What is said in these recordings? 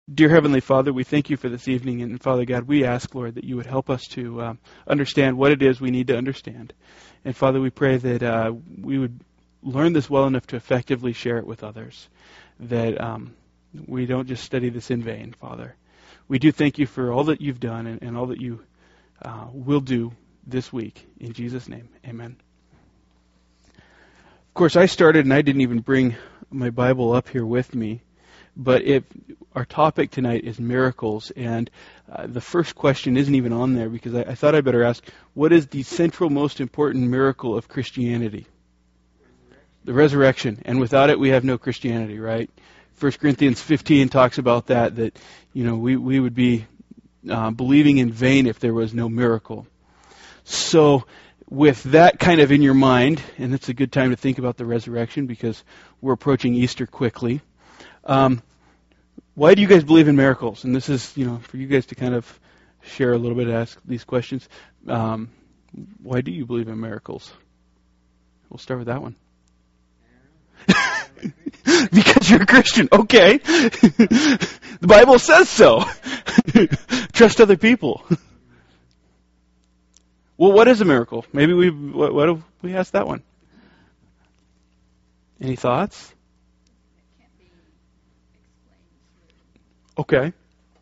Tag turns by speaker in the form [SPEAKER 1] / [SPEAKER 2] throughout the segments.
[SPEAKER 1] Dear Heavenly Father, we thank you for this evening, and Father God, we ask, Lord, that you would help us to understand what it is we need to understand. And Father, we pray that we would learn this well enough to effectively share it with others, that we don't just study this in vain, Father. We do thank you for all that you've done and all that you will do this week. In Jesus' name, amen. Of course, I started and I didn't even bring my Bible up here with me. But our topic tonight is miracles, and the first question isn't even on there because I thought I'd better ask, what is the central most important miracle of Christianity? The resurrection. And without it, we have no Christianity, right? 1 Corinthians 15 talks about that we would be believing in vain if there was no miracle. So with that kind of in your mind, and it's a good time to think about the resurrection because we're approaching Easter quickly. Why do you guys believe in miracles? And this is, for you guys to kind of share a little bit, ask these questions. Why do you believe in miracles? We'll start with that one. Because you're a Christian. Okay. The Bible says so. Trust other people. Well, what is a miracle? Maybe what if we ask that one? Any thoughts? Okay.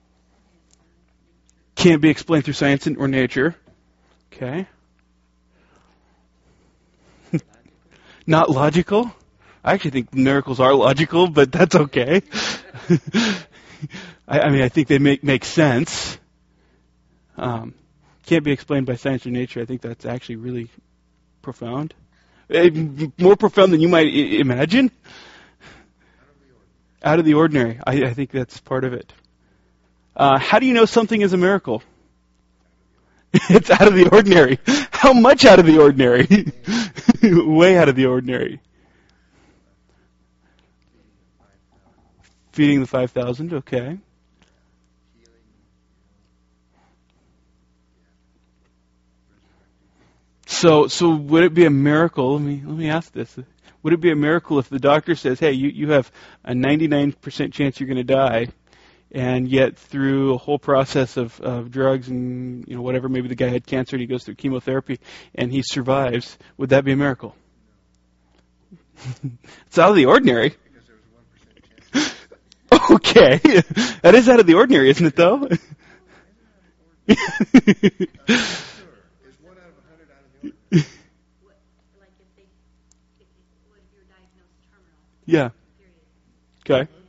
[SPEAKER 1] Can't be explained through science or nature. Okay. Not logical? I actually think miracles are logical, but that's okay. I think they make sense. Can't be explained by science or nature. I think that's actually really profound. More profound than you might imagine. Out of the ordinary. I think that's part of it. How do you know something is a miracle? It's out of the ordinary. How much out of the ordinary? Way out of the ordinary. Feeding the 5,000, okay. So would it be a miracle? Let me ask this. Would it be a miracle if the doctor says, hey, you have a 99% chance you're going to die, and yet through a whole process of drugs and whatever, maybe the guy had cancer and he goes through chemotherapy and he survives, would that be a miracle? It's out of the ordinary. Okay. That is out of the ordinary, isn't it, though? Yeah. Okay.
[SPEAKER 2] And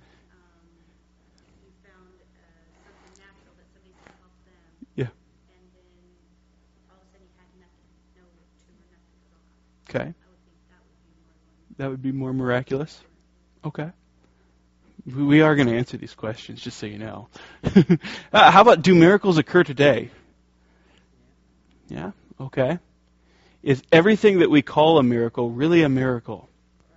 [SPEAKER 2] you found something natural that somebody could help them.
[SPEAKER 1] Yeah.
[SPEAKER 2] And then all of a sudden you had nothing, no tumor, nothing at all.
[SPEAKER 1] Okay.
[SPEAKER 2] I would think that would be more.
[SPEAKER 1] That would be more miraculous. Okay. We are going to answer these questions, just so you know. How about, do miracles occur today? Yeah. Okay. Is everything that we call a miracle really a miracle?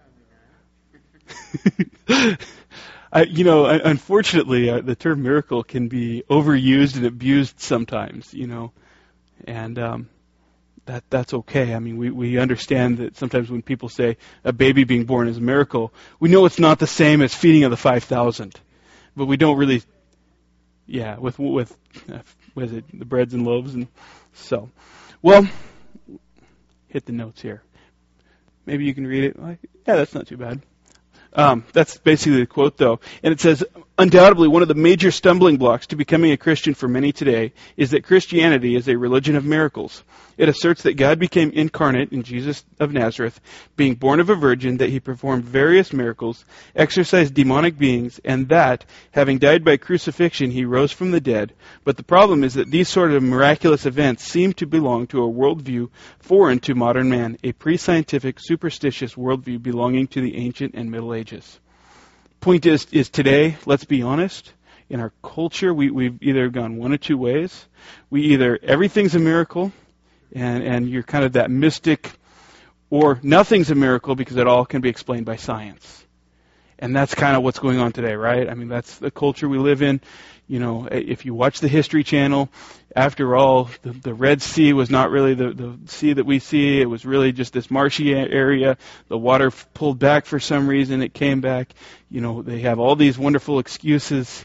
[SPEAKER 1] Unfortunately, the term miracle can be overused and abused sometimes, and that's okay. I mean, we understand that sometimes when people say a baby being born is a miracle, we know it's not the same as feeding of the 5,000, but we don't really, with what is it, the breads and loaves, and so, well, hit the notes here. Maybe you can read it. That's not too bad. That's basically the quote, though. And it says, undoubtedly, one of the major stumbling blocks to becoming a Christian for many today is that Christianity is a religion of miracles. It asserts that God became incarnate in Jesus of Nazareth, being born of a virgin, that he performed various miracles, exorcised demonic beings, and that, having died by crucifixion, he rose from the dead. But the problem is that these sort of miraculous events seem to belong to a worldview foreign to modern man, a pre-scientific, superstitious worldview belonging to the ancient and Middle Ages. Point is today, let's be honest, in our culture, we've either gone one of two ways. Everything's a miracle, and you're kind of that mystic, or nothing's a miracle because it all can be explained by science. And that's kind of what's going on today, right? I mean, that's the culture we live in. If you watch the History Channel, after all, the Red Sea was not really the sea that we see. It was really just this marshy area. The water pulled back for some reason. It came back. They have all these wonderful excuses.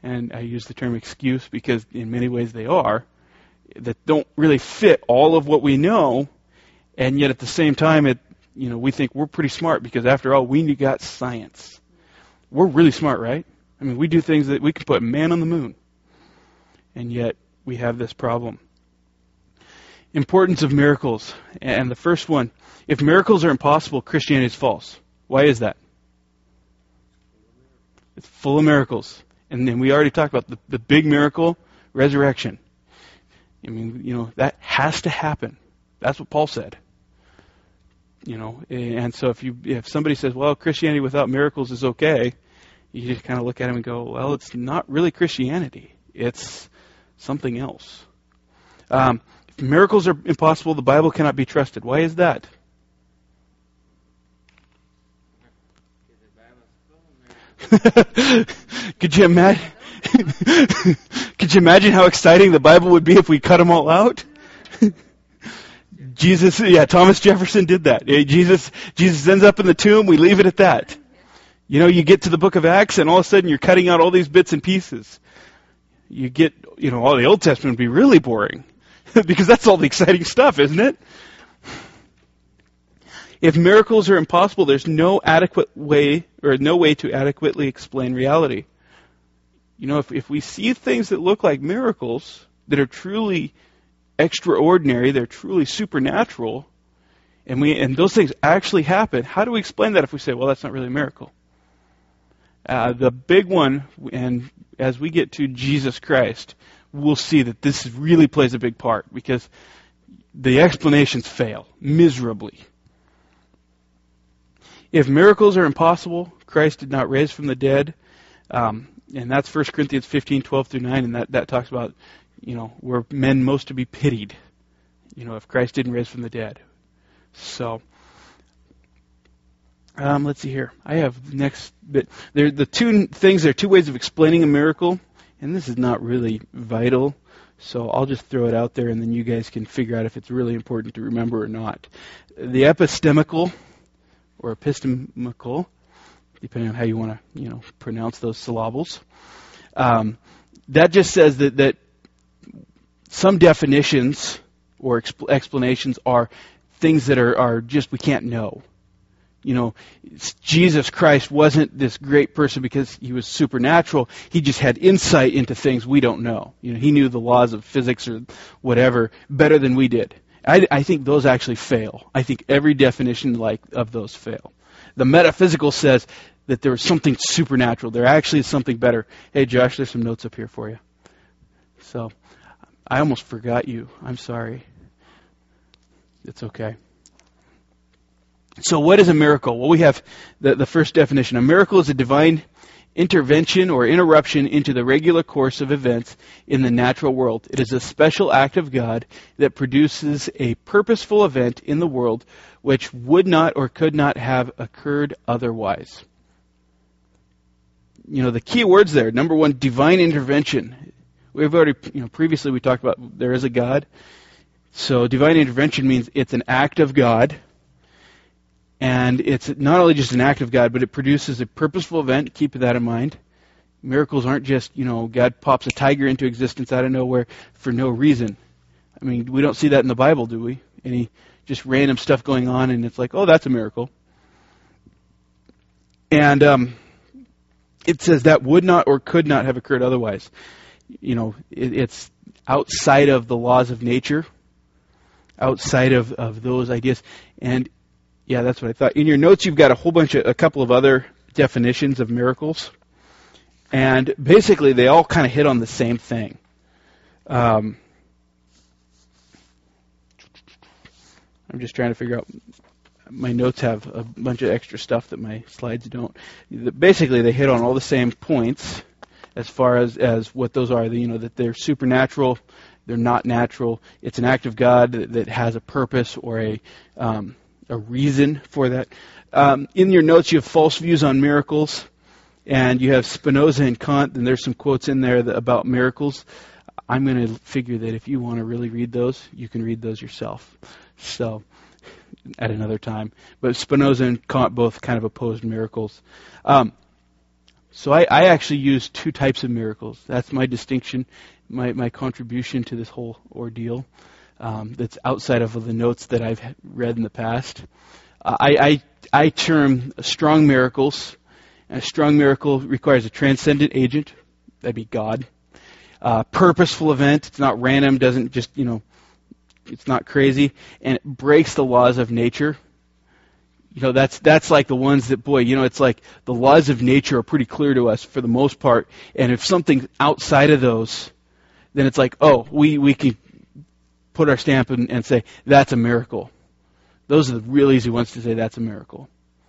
[SPEAKER 1] and I use the term excuse because in many ways they are, that don't really fit all of what we know, and yet at the same time, we think we're pretty smart because after all, we got science. We're really smart, right? I mean, we do things that we can put man on the moon, and yet we have this problem. Importance of miracles, and the first one, if miracles are impossible, Christianity is false. Why is that? It's full of miracles. And then we already talked about the big miracle, resurrection. I mean, that has to happen. That's what Paul said. And so if somebody says, well, Christianity without miracles is okay, you just kind of look at them and go, well, it's not really Christianity. It's something else. If miracles are impossible, the Bible cannot be trusted. Why is that? Could you imagine? Could you imagine how exciting the Bible would be if we cut them all out? Thomas Jefferson did that. Jesus ends up in the tomb. We leave it at that. You get to the book of Acts, and all of a sudden you're cutting out all these bits and pieces. You get, all the Old Testament would be really boring because that's all the exciting stuff, isn't it? If miracles are impossible, there's no way to adequately explain reality. If we see things that look like miracles, that are truly extraordinary, they're truly supernatural, and those things actually happen, how do we explain that if we say, well, that's not really a miracle? The big one, and as we get to Jesus Christ, we'll see that this really plays a big part because the explanations fail miserably. If miracles are impossible, Christ did not raise from the dead, and that's 1 Corinthians 15:12-9, and that talks about, we're men most to be pitied, if Christ didn't raise from the dead. So, let's see here. I have next bit. There are two ways of explaining a miracle, and this is not really vital, so I'll just throw it out there, and then you guys can figure out if it's really important to remember or not. The epistemical, or epistemical, depending on how you want to, pronounce those syllables. That just says that some definitions or explanations are things that are just we can't know. Jesus Christ wasn't this great person because he was supernatural. He just had insight into things we don't know. He knew the laws of physics or whatever better than we did. I think those actually fail. I think every definition of those fail. The metaphysical says that there was something supernatural. There actually is something better. Hey, Josh, there's some notes up here for you. So, I almost forgot you. I'm sorry. It's okay. So, what is a miracle? Well, we have the first definition. A miracle is a divine intervention or interruption into the regular course of events in the natural world. It is a special act of God that produces a purposeful event in the world which would not or could not have occurred otherwise. The key words there. Number one, divine intervention. We've already, previously we talked about there is a God. So divine intervention means it's an act of God. And it's not only just an act of God, but it produces a purposeful event. Keep that in mind. Miracles aren't just, God pops a tiger into existence out of nowhere for no reason. I mean, we don't see that in the Bible, do we? Any just random stuff going on, and it's like, oh, that's a miracle. And it says that would not or could not have occurred otherwise. It's outside of the laws of nature, outside of those ideas. And yeah, that's what I thought. In your notes, you've got a couple of other definitions of miracles. And basically, they all kind of hit on the same thing. I'm just trying to figure out. My notes have a bunch of extra stuff that my slides don't. Basically, they hit on all the same points as far as what those are. That they're supernatural, they're not natural. It's an act of God that has a purpose or a reason for that. In your notes, you have false views on miracles, and you have Spinoza and Kant, and there's some quotes in there about miracles. I'm going to figure that if you want to really read those, you can read those yourself. So, at another time. But Spinoza and Kant both kind of opposed miracles. So I actually use two types of miracles. That's my distinction, my contribution to this whole ordeal. That's outside of the notes that I've read in the past. I term strong miracles. A strong miracle requires a transcendent agent. That'd be God. Purposeful event. It's not random. Doesn't just, it's not crazy. And it breaks the laws of nature. That's like the ones that, it's like the laws of nature are pretty clear to us for the most part. And if something's outside of those, then it's like, we can put our stamp and say, that's a miracle. Those are the real easy ones to say that's a miracle.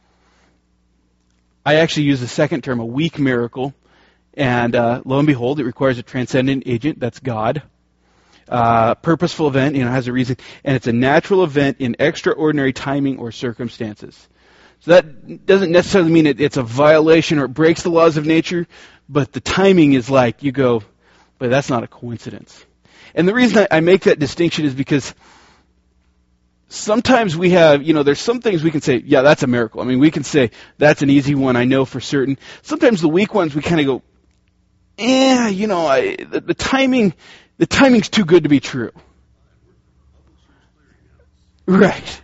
[SPEAKER 1] I actually use the second term, a weak miracle. And lo and behold, it requires a transcendent agent. That's God. Purposeful event, has a reason. And it's a natural event in extraordinary timing or circumstances. So that doesn't necessarily mean it's a violation or it breaks the laws of nature, but the timing is like, you go, but that's not a coincidence. And the reason I make that distinction is because sometimes we have, there's some things we can say, yeah, that's a miracle. I mean, we can say, that's an easy one, I know for certain. Sometimes the weak ones, we kind of go, the timing's too good to be true. Right.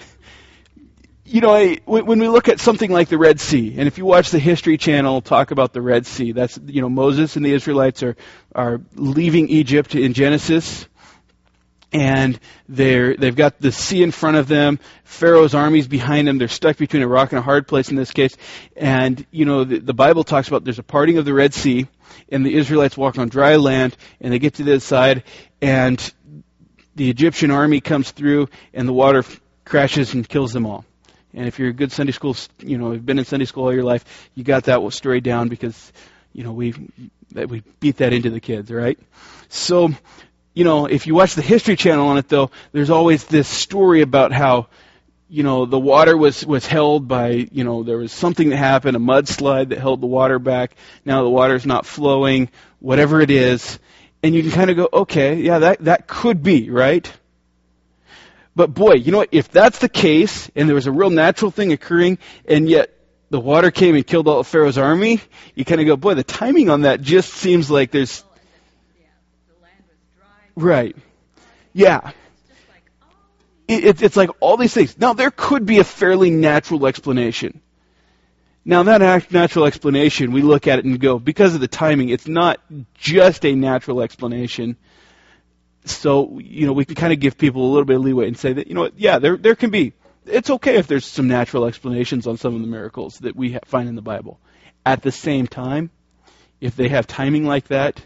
[SPEAKER 1] When we look at something like the Red Sea, and if you watch the History Channel talk about the Red Sea, that's, Moses and the Israelites are leaving Egypt in Genesis, and they've got the sea in front of them, Pharaoh's army's behind them, they're stuck between a rock and a hard place in this case, and, the Bible talks about there's a parting of the Red Sea, and the Israelites walk on dry land, and they get to the other side, and the Egyptian army comes through, and the water crashes and kills them all. And if you're a good Sunday school, you've been in Sunday school all your life, you got that story down because, we beat that into the kids, right? So, if you watch the History Channel on it, though, there's always this story about how, the water was held by, there was something that happened, a mudslide that held the water back. Now the water's not flowing, whatever it is. And you can kind of go, okay, yeah, that could be, right? But boy, if that's the case, and there was a real natural thing occurring, and yet the water came and killed all of Pharaoh's army, you kind of go, boy, the timing on that just seems like there's...
[SPEAKER 2] the land was dry.
[SPEAKER 1] Right. Yeah. It's like all these things. Now, there could be a fairly natural explanation. Now, that natural explanation, we look at it and go, because of the timing, it's not just a natural explanation. So, we can kind of give people a little bit of leeway and say that, yeah, there can be. It's okay if there's some natural explanations on some of the miracles that we find in the Bible. At the same time, if they have timing like that,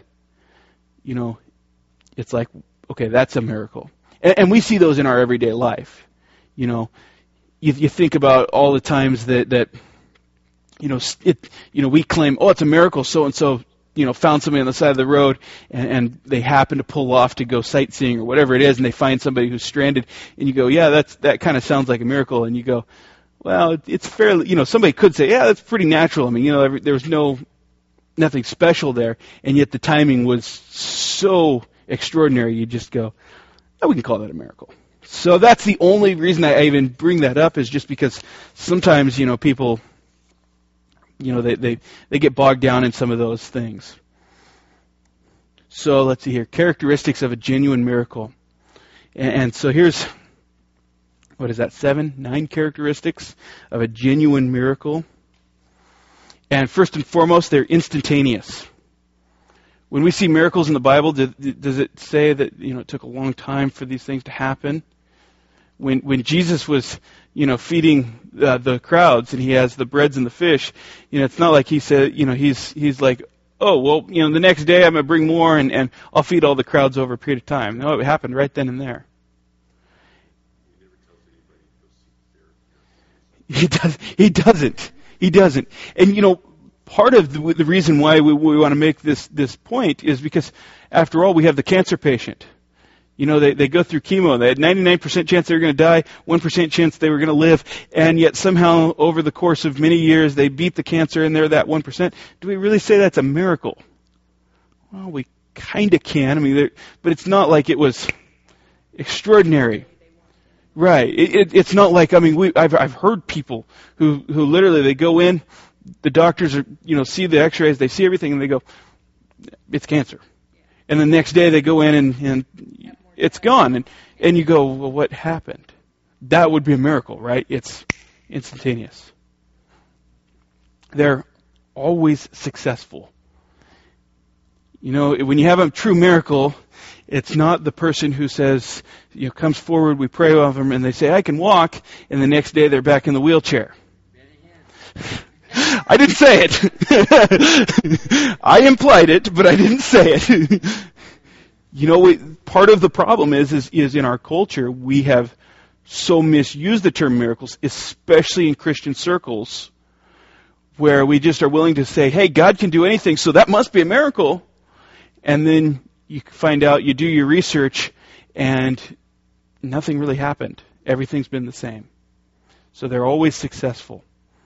[SPEAKER 1] it's like, okay, that's a miracle. And we see those in our everyday life. You think about all the times that we claim, it's a miracle, so-and-so, found somebody on the side of the road and they happen to pull off to go sightseeing or whatever it is, and they find somebody who's stranded, and you go, yeah, that kind of sounds like a miracle, and you go, well, it's fairly, somebody could say, yeah, that's pretty natural. I mean, there was nothing special there, and yet the timing was so extraordinary, you just go, we can call that a miracle. So that's the only reason I even bring that up, is just because sometimes, people, they get bogged down in some of those things. So let's see here. Characteristics of a genuine miracle. And so here's, 9 characteristics of a genuine miracle. And first and foremost, they're instantaneous. When we see miracles in the Bible, does it say that it took a long time for these things to happen? When Jesus was feeding the crowds and he has the breads and the fish, it's not like he said he's like, the next day I'm going to bring more and I'll feed all the crowds over a period of time. No, it happened right then and there. He doesn't. And part of the reason why we want to make this point is because, after all, we have the cancer patient. They go through chemo. They had 99% chance they were going to die, 1% chance they were going to live, and yet somehow over the course of many years they beat the cancer and they're that 1%. Do we really say that's a miracle? Well, we kind of can. But it's not like it was extraordinary. Right. It's not like, I've heard people who literally, they go in, the doctors are, see the x-rays, they see everything, and they go, it's cancer. And the next day they go in and it's gone. And you go, well, what happened? That would be a miracle, right? It's instantaneous. They're always successful. When you have a true miracle, it's not the person who says, comes forward, we pray over them, and they say, I can walk, and the next day they're back in the wheelchair. I didn't say it. I implied it, but I didn't say it. Part of the problem is in our culture, we have so misused the term miracles, especially in Christian circles, where we just are willing to say, hey, God can do anything, so that must be a miracle. And then you find out, you do your research, and nothing really happened. Everything's been the same. So they're always successful.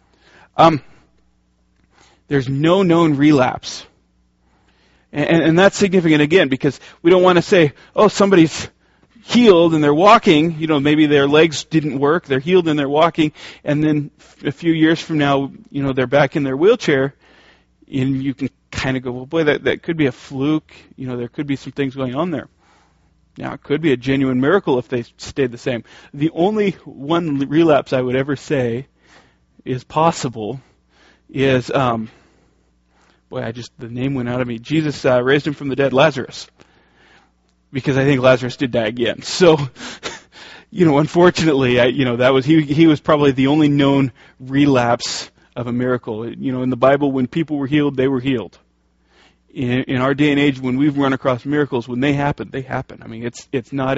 [SPEAKER 1] There's no known relapse. And that's significant, again, because we don't want to say, oh, somebody's healed and they're walking, maybe their legs didn't work, they're healed and they're walking, and then a few years from now, they're back in their wheelchair, and you can kind of go, well, boy, that could be a fluke, there could be some things going on there. Now, it could be a genuine miracle if they stayed the same. The only one relapse I would ever say is possible is, the name went out of me. Jesus raised him from the dead, Lazarus. Because I think Lazarus did die again. So, unfortunately, he was probably the only known relapse of a miracle. In the Bible, when people were healed, they were healed. In our day and age, when we've run across miracles, when they happen, they happen. I mean, it's not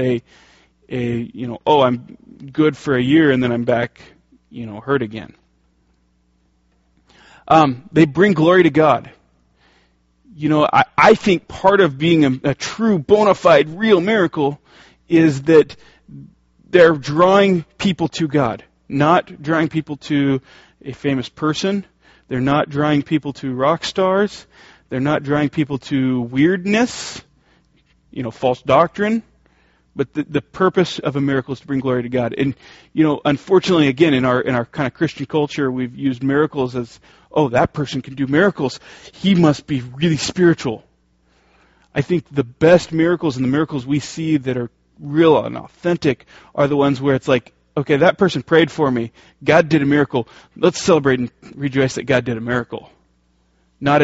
[SPEAKER 1] I'm good for a year and then I'm back, hurt again. They bring glory to God. I think part of being a true, bona fide, real miracle is that they're drawing people to God, not drawing people to a famous person. They're not drawing people to rock stars. They're not drawing people to weirdness, false doctrine. But the purpose of a miracle is to bring glory to God. And, unfortunately, again, in our kind of Christian culture, we've used miracles as, oh, that person can do miracles. He must be really spiritual. I think the best miracles and the miracles we see that are real and authentic are the ones where it's like, okay, that person prayed for me. God did a miracle. Let's celebrate and rejoice that God did a miracle. Not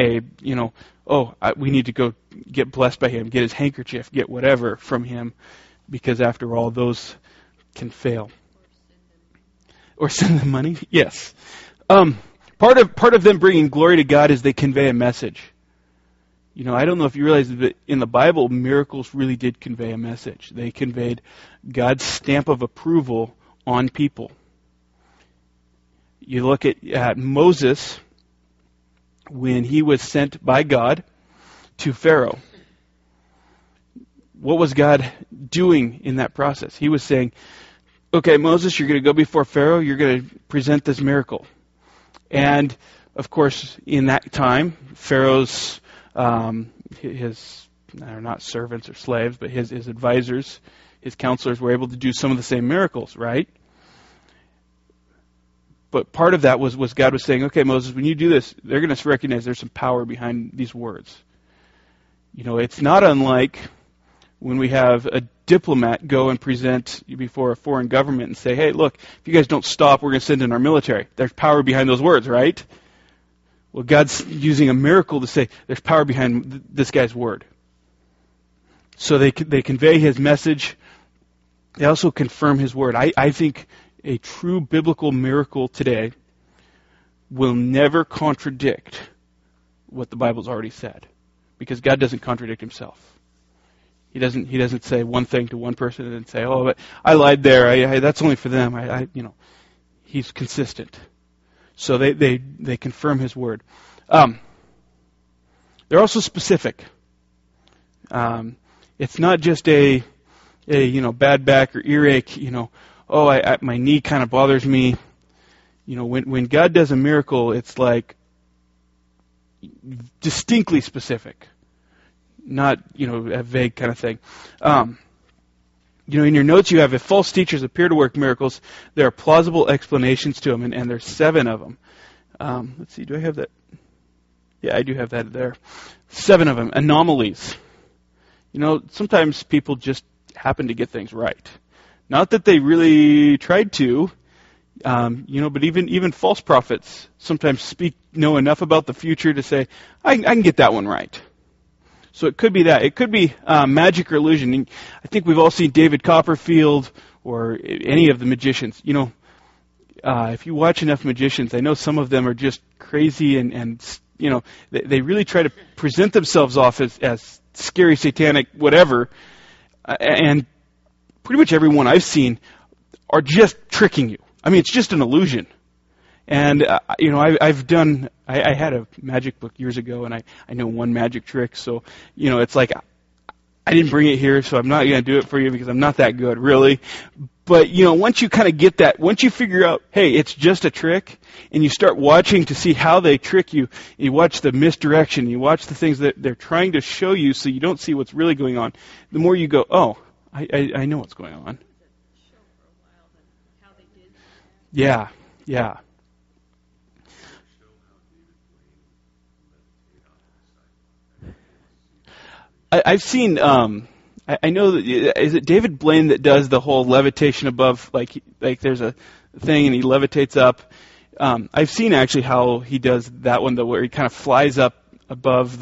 [SPEAKER 1] we need to go get blessed by him, get his handkerchief, get whatever from him, because after all, those can fail. Or send them money? Yes. Part of them bringing glory to God is they convey a message. I don't know if you realize that in the Bible, miracles really did convey a message. They conveyed God's stamp of approval on people. You look at Moses, when he was sent by God to Pharaoh. What was God doing in that process? He was saying, okay, Moses, you're going to go before Pharaoh, you're going to present this miracle. And, of course, in that time, Pharaoh's, they're not servants or slaves, but his advisors, his counselors were able to do some of the same miracles, right? But part of that was God was saying, okay, Moses, when you do this, they're going to recognize there's some power behind these words. It's not unlike when we have a diplomat go and present before a foreign government and say, hey, look, if you guys don't stop, we're going to send in our military. There's power behind those words, right? Well, God's using a miracle to say there's power behind this guy's word. So they convey his message. They also confirm his word. I think a true biblical miracle today will never contradict what the Bible's already said, because God doesn't contradict himself. He doesn't say one thing to one person and then say, oh, but I lied there. That's only for them. He's consistent. So they confirm his word. They're also specific. It's not just a bad back or earache. My knee kind of bothers me. When God does a miracle, it's like distinctly specific, not a vague kind of thing. In your notes you have, if false teachers appear to work miracles, there are plausible explanations to them, and there's 7 of them. Let's see, do I have that? Yeah, I do have that there. 7 of them, anomalies. Sometimes people just happen to get things right. Not that they really tried to, but even false prophets sometimes know enough about the future to say, I can get that one right. So it could be that. It could be magic or illusion. And I think we've all seen David Copperfield or any of the magicians. If you watch enough magicians, I know some of them are just crazy and they really try to present themselves off as scary, satanic, whatever. And pretty much everyone I've seen are just tricking you. I mean, it's just an illusion. And, I had a magic book years ago, and I know one magic trick. So, it's like, I didn't bring it here, so I'm not going to do it for you because I'm not that good, really. But, once you kind of get that, once you figure out, hey, it's just a trick, and you start watching to see how they trick you, you watch the misdirection, you watch the things that they're trying to show you so you don't see what's really going on, the more you go, oh, I know what's going on. Yeah. I've seen, I know that, is it David Blaine that does the whole levitation above, like there's a thing and he levitates up. I've seen actually how he does that one, where he kind of flies up above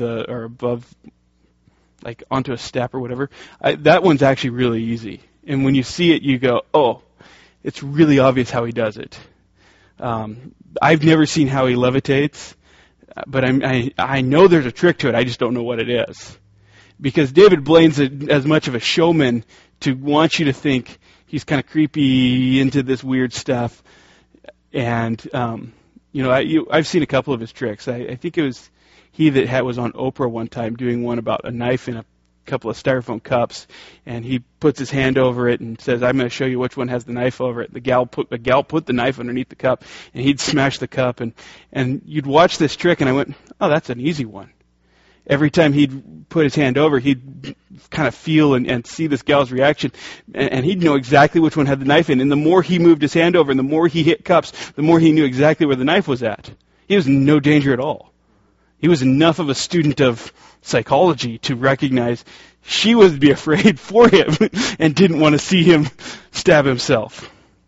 [SPEAKER 1] like onto a step or whatever. That one's actually really easy. And when you see it, you go, oh, it's really obvious how he does it. I've never seen how he levitates, but I know there's a trick to it. I just don't know what it is. Because David Blaine's as much of a showman to want you to think he's kind of creepy into this weird stuff. And, I've seen a couple of his tricks. I think it was he that was on Oprah one time doing one about a knife in a couple of styrofoam cups. And he puts his hand over it and says, I'm going to show you which one has the knife over it. The gal put the knife underneath the cup, and he'd smash the cup. And you'd watch this trick, and I went, oh, that's an easy one. Every time he'd put his hand over, he'd kind of feel and see this gal's reaction, and he'd know exactly which one had the knife in. And the more he moved his hand over and the more he hit cups, the more he knew exactly where the knife was at. He was in no danger at all. He was enough of a student of psychology to recognize she would be afraid for him and didn't want to see him stab himself.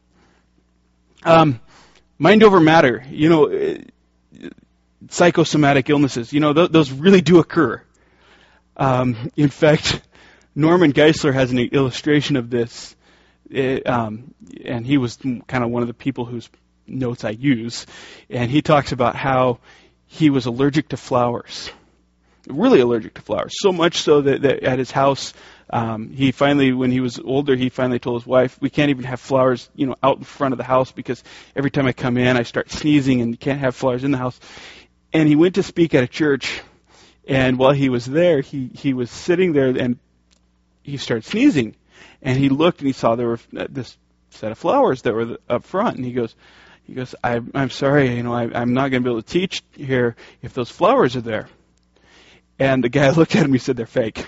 [SPEAKER 1] Mind over matter. Psychosomatic illnesses, those really do occur. In fact, Norman Geisler has an illustration of this, and he was kind of one of the people whose notes I use, and he talks about how he was allergic to flowers, really allergic to flowers, so much so that at his house, he finally, when he was older, he finally told his wife, we can't even have flowers, out in front of the house because every time I come in, I start sneezing and you can't have flowers in the house. And he went to speak at a church, and while he was there, he was sitting there, and he started sneezing. And he looked, and he saw there were this set of flowers that were up front. And he goes, I'm sorry, I'm not going to be able to teach here if those flowers are there. And the guy looked at him, he said, they're fake.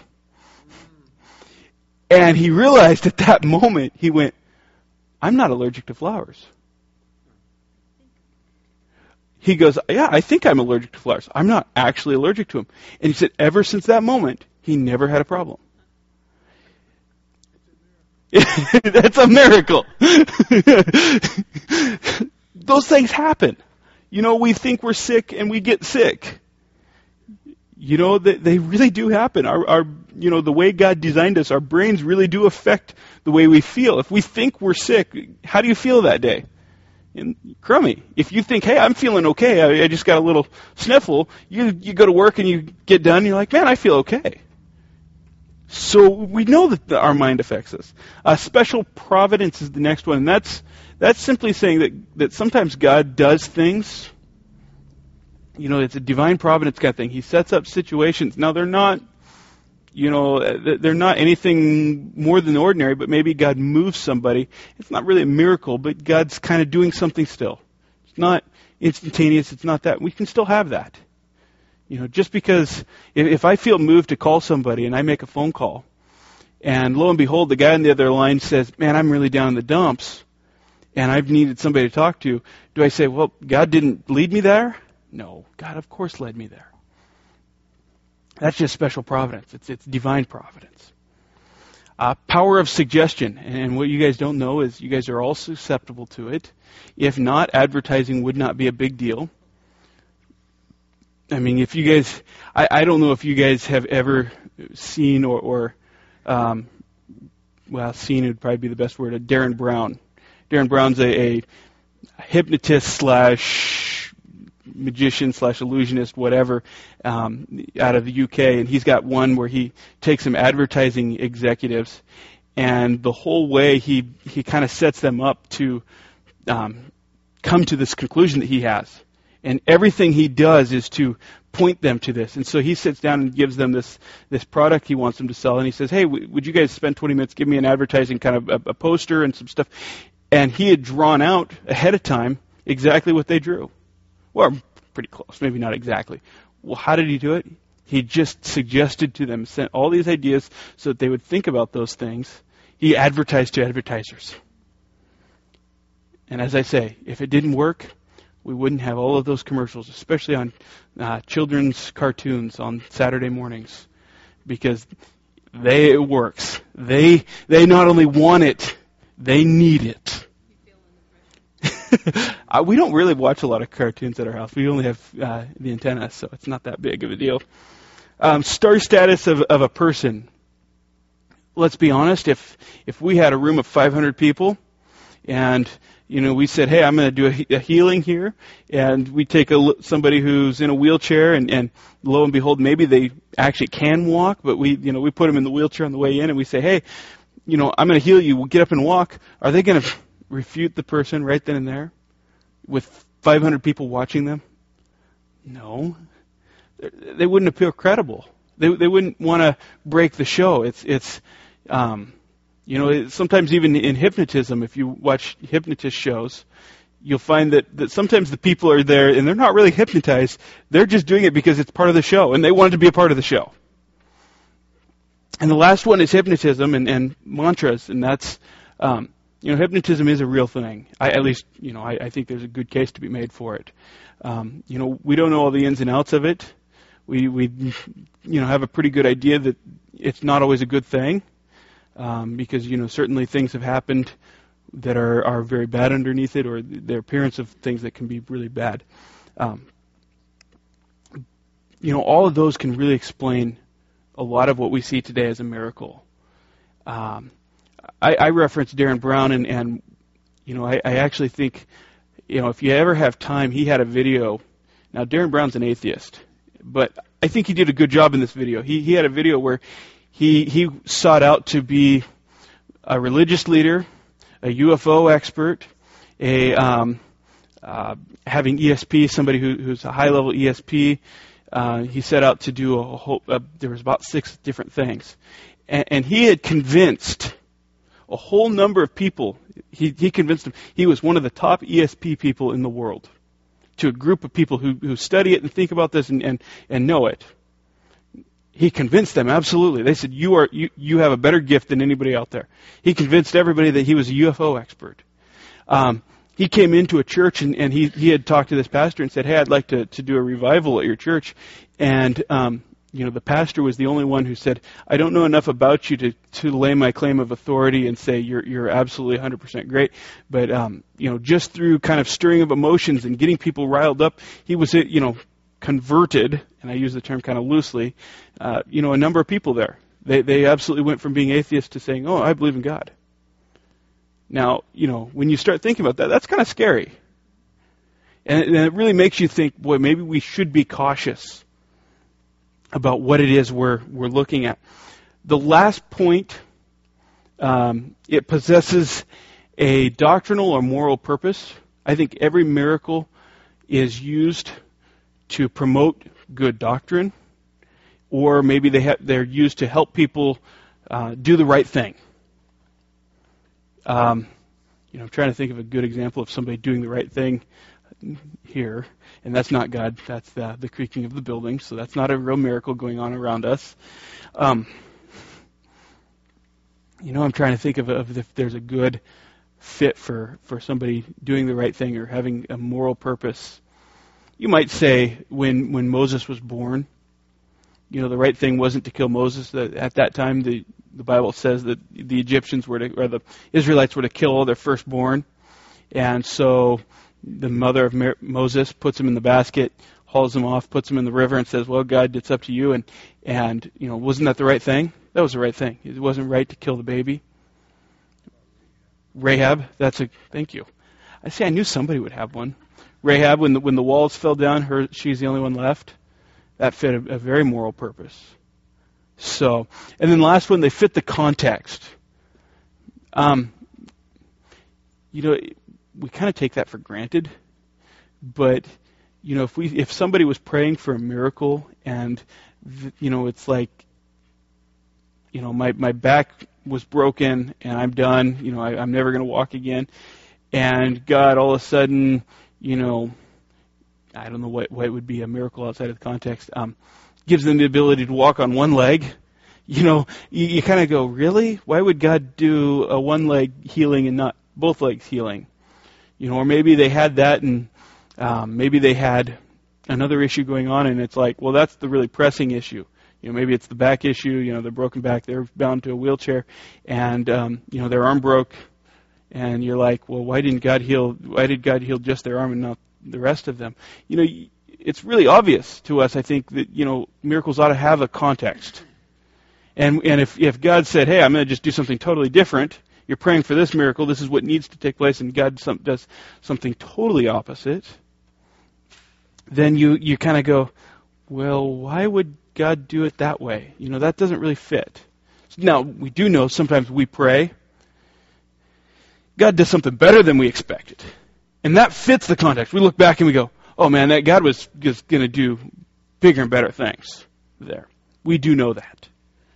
[SPEAKER 1] And he realized at that moment, he went, I'm not allergic to flowers. He goes, yeah, I think I'm allergic to flowers. I'm not actually allergic to them. And he said, ever since that moment, he never had a problem. That's a miracle. Those things happen. We think we're sick and we get sick. They really do happen. Our the way God designed us, our brains really do affect the way we feel. If we think we're sick, how do you feel that day? Crummy. If you think, hey, I'm feeling okay, I just got a little sniffle, you go to work and you get done, and you're like, man, I feel okay. So we know that our mind affects us. Special providence is the next one, and that's simply saying that sometimes God does things. It's a divine providence kind of thing. He sets up situations. Now they're not anything more than ordinary, but maybe God moves somebody. It's not really a miracle, but God's kind of doing something still. It's not instantaneous. It's not that. We can still have that. Just because if I feel moved to call somebody and I make a phone call, and lo and behold, the guy on the other line says, man, I'm really down in the dumps. and I've needed somebody to talk to, do I say, well, God didn't lead me there? No, God of course led me there. That's just special providence. It's divine providence. Power of suggestion, and what you guys don't know is you guys are all susceptible to it. If not, advertising would not be a big deal. I mean, if you guys, I don't know if you guys have ever seen well, seen would probably be the best word, Darren Brown. Darren Brown's a hypnotist slash magician slash illusionist, whatever, out of the UK, and he's got one where he takes some advertising executives, and the whole way he kind of sets them up to come to this conclusion that he has, and everything he does is to point them to this. And so he sits down and gives them this product he wants them to sell, and he says, hey, would you guys spend 20 minutes, give me an advertising kind of a poster and some stuff, and he had drawn out ahead of time exactly what they drew. Well, pretty close, maybe not exactly. Well, how did he do it? He just suggested to them, sent all these ideas so that they would think about those things. He advertised to advertisers. And as I say, if it didn't work, we wouldn't have all of those commercials, especially on children's cartoons on Saturday mornings, because it works. They not only want it, they need it. We don't really watch a lot of cartoons at our house. We only have the antenna, so it's not that big of a deal. Star status of a person. Let's be honest. If we had a room of 500 people, and we said, hey, I'm going to do a healing here, and we take somebody who's in a wheelchair, and lo and behold, maybe they actually can walk, but we put them in the wheelchair on the way in, and we say, hey, I'm going to heal you. We'll get up and walk. Are they going to refute the person right then and there with 500 people watching them? No. They wouldn't appear credible. They wouldn't want to break the show. It's sometimes even in hypnotism, if you watch hypnotist shows, you'll find that sometimes the people are there and they're not really hypnotized. They're just doing it because it's part of the show, and they want it to be a part of the show. And the last one is hypnotism and mantras, and that's hypnotism is a real thing. I think there's a good case to be made for it. We don't know all the ins and outs of it. We have a pretty good idea that it's not always a good thing, because certainly things have happened that are very bad underneath it, or the appearance of things that can be really bad. All of those can really explain a lot of what we see today as a miracle. I referenced Darren Brown, and I actually think, if you ever have time, he had a video. Now, Darren Brown's an atheist, but I think he did a good job in this video. He had a video where he sought out to be a religious leader, a UFO expert, having ESP, somebody who's a high-level ESP. He set out to do there was about 6 different things. And he had convinced a whole number of people. He convinced them he was one of the top ESP people in the world, to a group of people who study it and think about this and know it. He convinced them, absolutely. They said, you have a better gift than anybody out there. He convinced everybody that he was a UFO expert. He came into a church and he had talked to this pastor and said, hey, I'd like to do a revival at your church. And the pastor was the only one who said, I don't know enough about you to lay my claim of authority and say you're absolutely 100% great. But, just through kind of stirring of emotions and getting people riled up, he was, converted, and I use the term kind of loosely, a number of people there. They absolutely went from being atheists to saying, oh, I believe in God. Now, when you start thinking about that, that's kind of scary. And it really makes you think, boy, maybe we should be cautious about what it is we're looking at. The last point, it possesses a doctrinal or moral purpose. I think every miracle is used to promote good doctrine, or maybe they're used to help people do the right thing. I'm trying to think of a good example of somebody doing the right thing here, and that's not God. That's the creaking of the building, so that's not a real miracle going on around us. I'm trying to think of if there's a good fit for somebody doing the right thing or having a moral purpose. You might say when Moses was born, the right thing wasn't to kill Moses. At that time, the Bible says that the Egyptians or the Israelites were to kill all their firstborn. And so the mother of Moses puts him in the basket, hauls him off, puts him in the river, and says, well, God, it's up to you. And wasn't that the right thing? That was the right thing. It wasn't right to kill the baby. Rahab, thank you. I knew somebody would have one. Rahab, when the walls fell down, she's the only one left. That fit a very moral purpose. So, and then last one, they fit the context. We kind of take that for granted, but if somebody was praying for a miracle and it's like my back was broken and I'm done, I'm never going to walk again, and God all of a sudden, I don't know what would be a miracle outside of the context, gives them the ability to walk on one leg. You kind of go, really? Why would God do a one leg healing and not both legs healing? Or maybe they had that and maybe they had another issue going on and it's like, well, that's the really pressing issue. Maybe it's the back issue, they're broken back, they're bound to a wheelchair, and, their arm broke, and you're like, well, why did God heal just their arm and not the rest of them? It's really obvious to us, I think, that, miracles ought to have a context. And if God said, hey, I'm going to just do something totally different, you're praying for this miracle, this is what needs to take place, and God does something totally opposite, then you kind of go, well, why would God do it that way? That doesn't really fit. Now, we do know sometimes we pray, God does something better than we expected. And that fits the context. We look back and we go, oh man, that God was just going to do bigger and better things there. We do know that.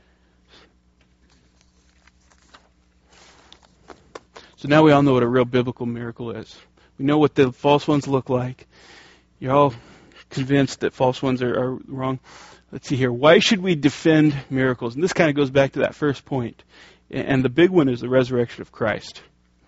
[SPEAKER 1] So now we all know what a real biblical miracle is. We know what the false ones look like. You're all convinced that false ones are wrong. Let's see here. Why should we defend miracles? And this kind of goes back to that first point. And the big one is the resurrection of Christ.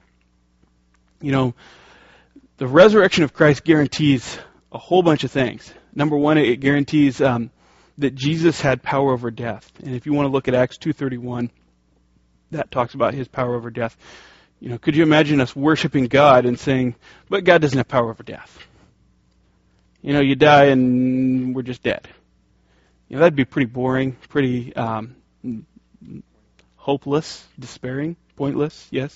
[SPEAKER 1] The resurrection of Christ guarantees a whole bunch of things. Number one, it guarantees that Jesus had power over death. And if you want to look at Acts 2:31, that talks about his power over death. Could you imagine us worshiping God and saying, but God doesn't have power over death? You die and we're just dead. That'd be pretty boring, pretty hopeless, despairing, pointless, yes.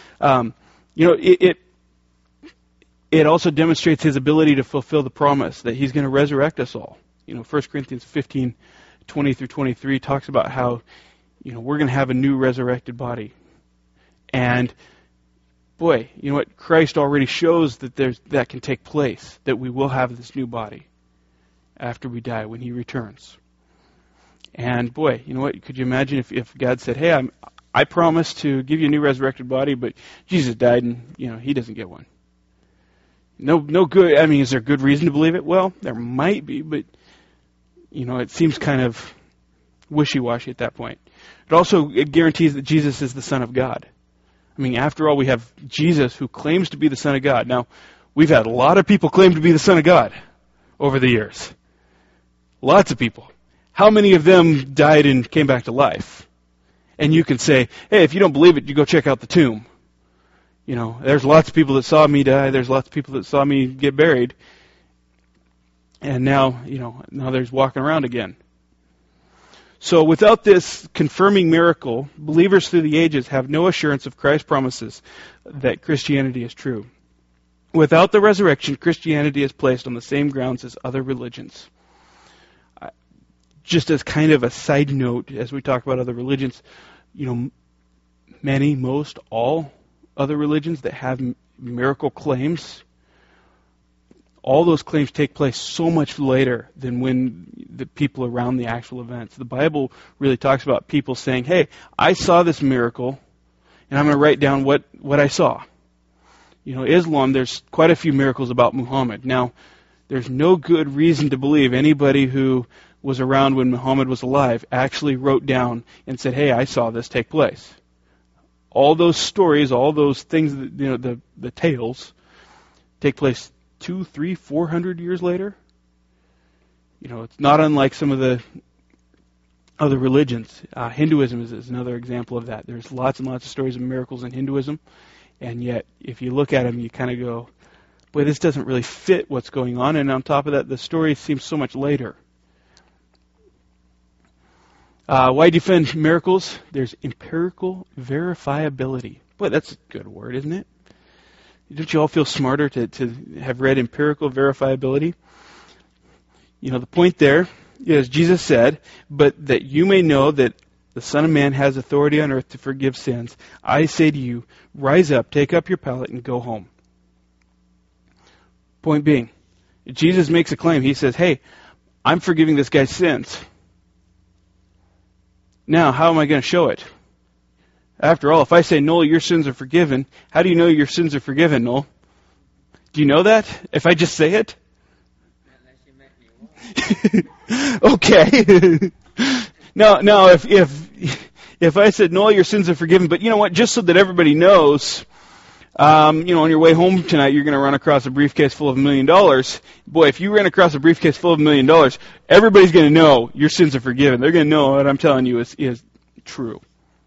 [SPEAKER 1] It also demonstrates his ability to fulfill the promise that he's going to resurrect us all. 1 Corinthians 15:20-23 talks about how, we're going to have a new resurrected body. And boy, what? Christ already shows that that can take place, that we will have this new body after we die when he returns. And boy, what? Could you imagine if God said, hey, I promise to give you a new resurrected body, but Jesus died and, he doesn't get one. No good. I mean, is there good reason to believe it? Well, there might be, but, it seems kind of wishy-washy at that point. It guarantees that Jesus is the Son of God. I mean, after all, we have Jesus who claims to be the Son of God. Now, we've had a lot of people claim to be the Son of God over the years. Lots of people. How many of them died and came back to life? And you can say, hey, if you don't believe it, you go check out the tomb. There's lots of people that saw me die. There's lots of people that saw me get buried. And now there's walking around again. So without this confirming miracle, believers through the ages have no assurance of Christ's promises that Christianity is true. Without the resurrection, Christianity is placed on the same grounds as other religions. Just as kind of a side note, as we talk about other religions, most, all other religions that have miracle claims, all those claims take place so much later than when the people around the actual events. The Bible really talks about people saying, hey, I saw this miracle, and I'm going to write down what I saw. Islam, there's quite a few miracles about Muhammad. Now, there's no good reason to believe anybody who was around when Muhammad was alive actually wrote down and said, hey, I saw this take place. all those stories, all those things, the tales, take place 200, 300, 400 years later. It's not unlike some of the other religions. Hinduism is another example of that. There's lots and lots of stories of miracles in Hinduism, and yet if you look at them, you kind of go, boy, this doesn't really fit what's going on. And on top of that, the story seems so much later. Why defend miracles? There's empirical verifiability. Boy, that's a good word, isn't it? Don't you all feel smarter to have read empirical verifiability? The point there is Jesus said, but that you may know that the Son of Man has authority on earth to forgive sins, I say to you, rise up, take up your pallet, and go home. Point being, Jesus makes a claim. He says, hey, I'm forgiving this guy's sins. Now, how am I going to show it? After all, if I say, Noel, your sins are forgiven, how do you know your sins are forgiven, Noel? Do you know that? If I just say it? Okay. Now, if I said, Noel, your sins are forgiven, but you know what? Just so that everybody knows, on your way home tonight, you're going to run across a briefcase full of $1 million. Boy, if you ran across a briefcase full of $1 million, everybody's going to know your sins are forgiven. They're going to know what I'm telling you is true.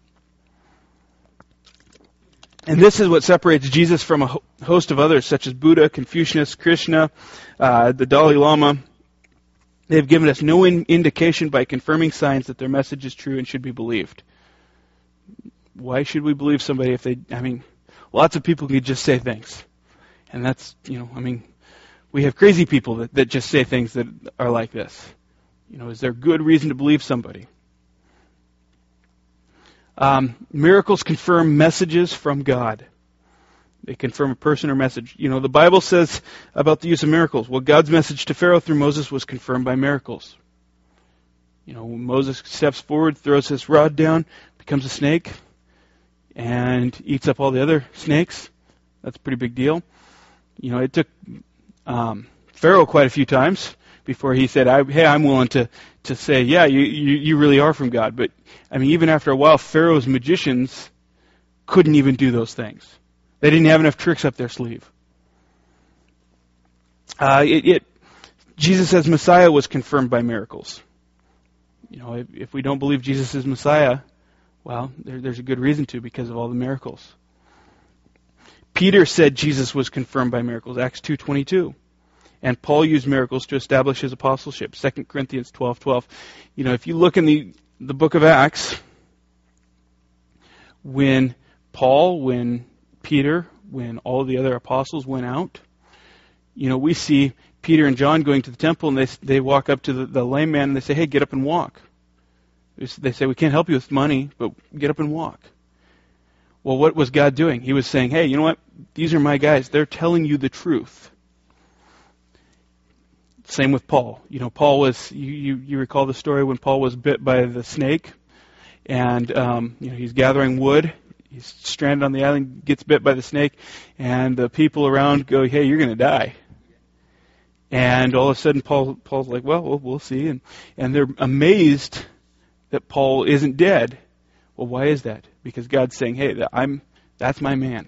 [SPEAKER 1] And this is what separates Jesus from a host of others, such as Buddha, Confucius, Krishna, the Dalai Lama. They have given us no indication by confirming signs that their message is true and should be believed. Why should we believe somebody if lots of people can just say things. And that's, we have crazy people that just say things that are like this. Is there good reason to believe somebody? Miracles confirm messages from God. They confirm a person or message. The Bible says about the use of miracles. Well, God's message to Pharaoh through Moses was confirmed by miracles. When Moses steps forward, throws his rod down, becomes a snake, and eats up all the other snakes. That's a pretty big deal. It took Pharaoh quite a few times before he said, hey, I'm willing to say, yeah, you really are from God. But, even after a while, Pharaoh's magicians couldn't even do those things. They didn't have enough tricks up their sleeve. Jesus as Messiah was confirmed by miracles. If we don't believe Jesus is Messiah, well, there's a good reason to because of all the miracles. Peter said Jesus was confirmed by miracles, Acts 2:22. And Paul used miracles to establish his apostleship, 2 Corinthians 12:12. If you look in the book of Acts, when Paul, when Peter, when all the other apostles went out, we see Peter and John going to the temple, and they walk up to the lame man, and they say, hey, get up and walk. They say, we can't help you with money, but get up and walk. Well, what was God doing? He was saying, hey, you know what? These are my guys. They're telling you the truth. Same with Paul. Paul was, you recall the story when Paul was bit by the snake, and he's gathering wood. He's stranded on the island, gets bit by the snake, and the people around go, hey, you're going to die. And all of a sudden, Paul's like, well, we'll see. And they're amazed that Paul isn't dead. Well, why is that? Because God's saying, hey, that's my man.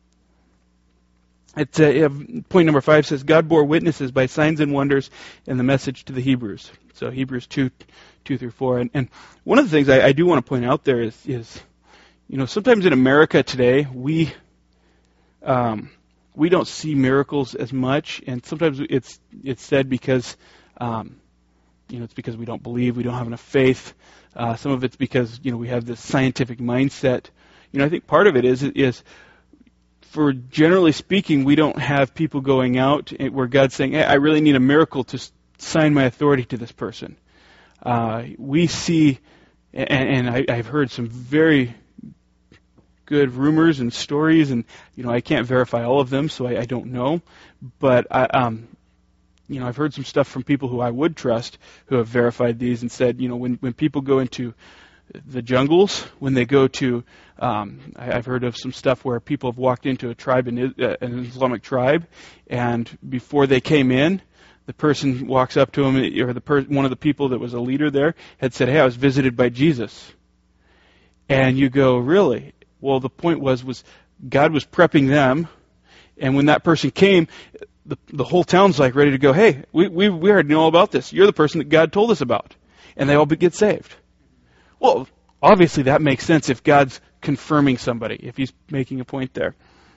[SPEAKER 1] Point number 5 says, God bore witnesses by signs and wonders in the message to the Hebrews. So Hebrews 2:2-4. And one of the things I do want to point out there is sometimes in America today, we don't see miracles as much, and sometimes it's said because it's because we don't believe, we don't have enough faith. Some of it's because we have this scientific mindset. I think part of it is for generally speaking, we don't have people going out where God's saying, hey, I really need a miracle to sign my authority to this person. We see, and I've heard some very good rumors and stories, and I can't verify all of them, so I don't know. But I've heard some stuff from people who I would trust who have verified these and said, when people go into the jungles, when they go to, I've heard of some stuff where people have walked into a tribe, an Islamic tribe, and before they came in, the person walks up to them, or one of the people that was a leader there had said, hey, I was visited by Jesus. And you go, really? Well, the point was God was prepping them, and when that person came, the whole town's like ready to go, hey, we already know all about this. You're the person that God told us about. And they all get saved. Well, obviously that makes sense if God's confirming somebody, if he's making a point there.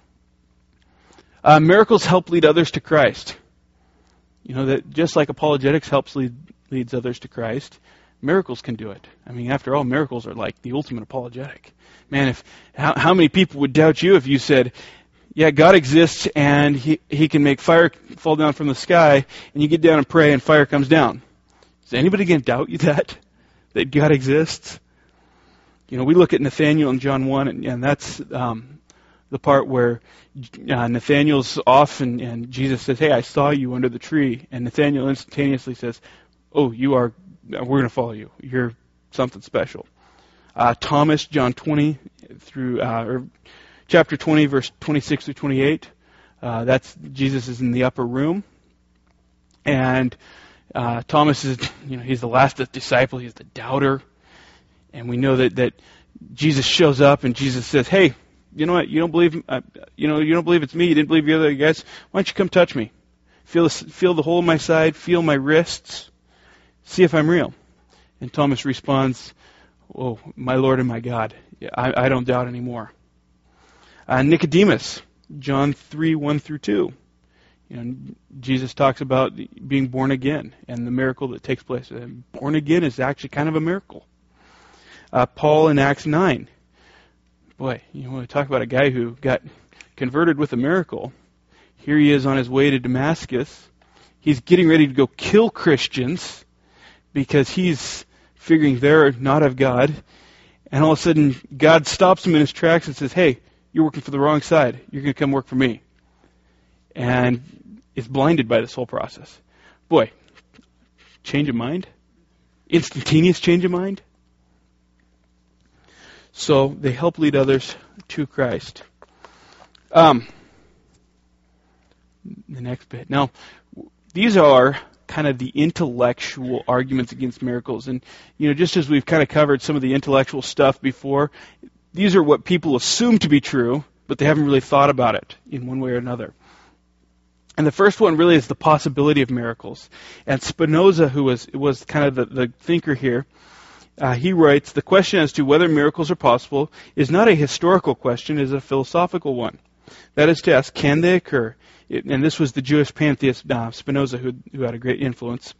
[SPEAKER 1] Miracles help lead others to Christ. You know, that just like apologetics leads others to Christ, miracles can do it. I mean, after all, miracles are like the ultimate apologetic. Man, how many people would doubt you if you said, yeah, God exists and he can make fire fall down from the sky, and you get down and pray and fire comes down? Is anybody going to doubt you that God exists? You know, we look at Nathanael in John 1, and that's the part where Nathanael's off and Jesus says, hey, I saw you under the tree. And Nathanael instantaneously says, oh, we're going to follow you. You're something special. Thomas, John 20 or chapter 20, verse 26 through 28. That's Jesus is in the upper room. And Thomas is, he's the last disciple. He's the doubter. And we know that Jesus shows up and Jesus says, hey, you know what? You don't believe, you don't believe it's me. You didn't believe the other guys. Why don't you come touch me? Feel the hole in my side. Feel my wrists. See if I'm real. And Thomas responds, oh, my Lord and my God. I don't doubt anymore. Nicodemus, John 3, 1 through 2. Jesus talks about being born again and the miracle that takes place. Born again is actually kind of a miracle. Paul in Acts 9. Boy, you want to talk about a guy who got converted with a miracle. Here he is on his way to Damascus. He's getting ready to go kill Christians because he's figuring they're not of God. And all of a sudden, God stops him in his tracks and says, hey, you're working for the wrong side. You're going to come work for me. And is blinded by this whole process. Boy, change of mind? Instantaneous change of mind? So they help lead others to Christ. The next bit. Now, these are kind of the intellectual arguments against miracles. And, just as we've kind of covered some of the intellectual stuff before, these are what people assume to be true, but they haven't really thought about it in one way or another. And the first one really is the possibility of miracles. And Spinoza, who was kind of the thinker here, he writes, the question as to whether miracles are possible is not a historical question, it is a philosophical one. That is to ask, can they occur? And this was the Jewish pantheist Spinoza who had a great influence.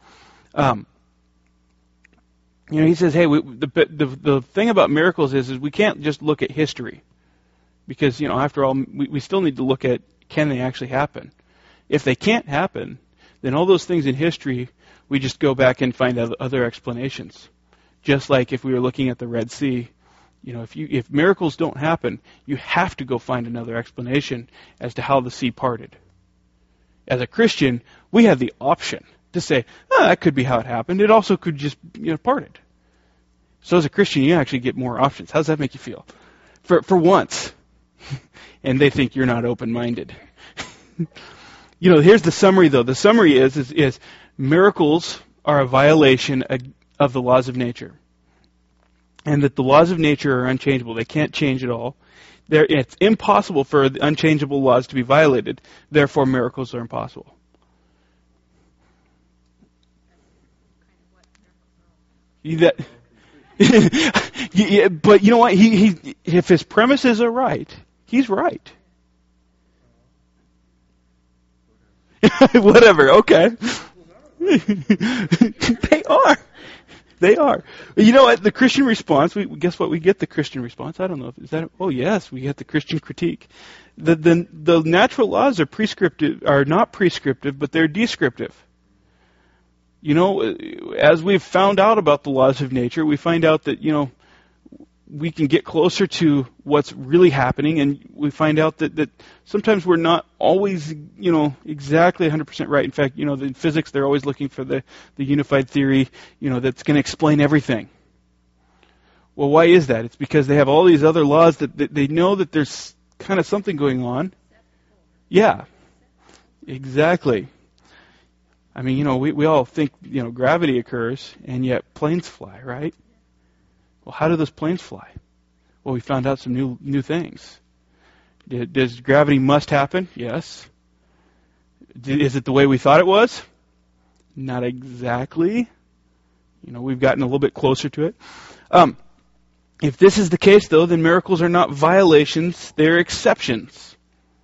[SPEAKER 1] He says, hey, the thing about miracles is we can't just look at history. Because, after all, we still need to look at, can they actually happen? If they can't happen, then all those things in history, we just go back and find other explanations. Just like if we were looking at the Red Sea, if miracles don't happen, you have to go find another explanation as to how the sea parted. As a Christian, we have the option to say, that could be how it happened. It also could just parted. So as a Christian, you actually get more options. How does that make you feel? For once. And they think you're not open-minded. Here's the summary, though. The summary is miracles are a violation of the laws of nature. And that the laws of nature are unchangeable. They can't change at all. It's impossible for the unchangeable laws to be violated. Therefore, miracles are impossible. But you know what? If his premises are right, he's right. Whatever, okay. They are. You know what? The Christian response, guess what? We get the Christian response. I don't know. Oh, yes, we get the Christian critique. The natural laws are not prescriptive, but they're descriptive. As we've found out about the laws of nature, we find out that, we can get closer to what's really happening, and we find out that sometimes we're not always, exactly 100% right. In fact, in physics, they're always looking for the unified theory, that's going to explain everything. Well, why is that? It's because they have all these other laws that they know that there's kind of something going on. Yeah, exactly. I mean, we all think, gravity occurs, and yet planes fly, right? Well, how do those planes fly? Well, we found out some new things. Does gravity must happen? Yes. Is it the way we thought it was? Not exactly. We've gotten a little bit closer to it. If this is the case, though, then miracles are not violations; they're exceptions.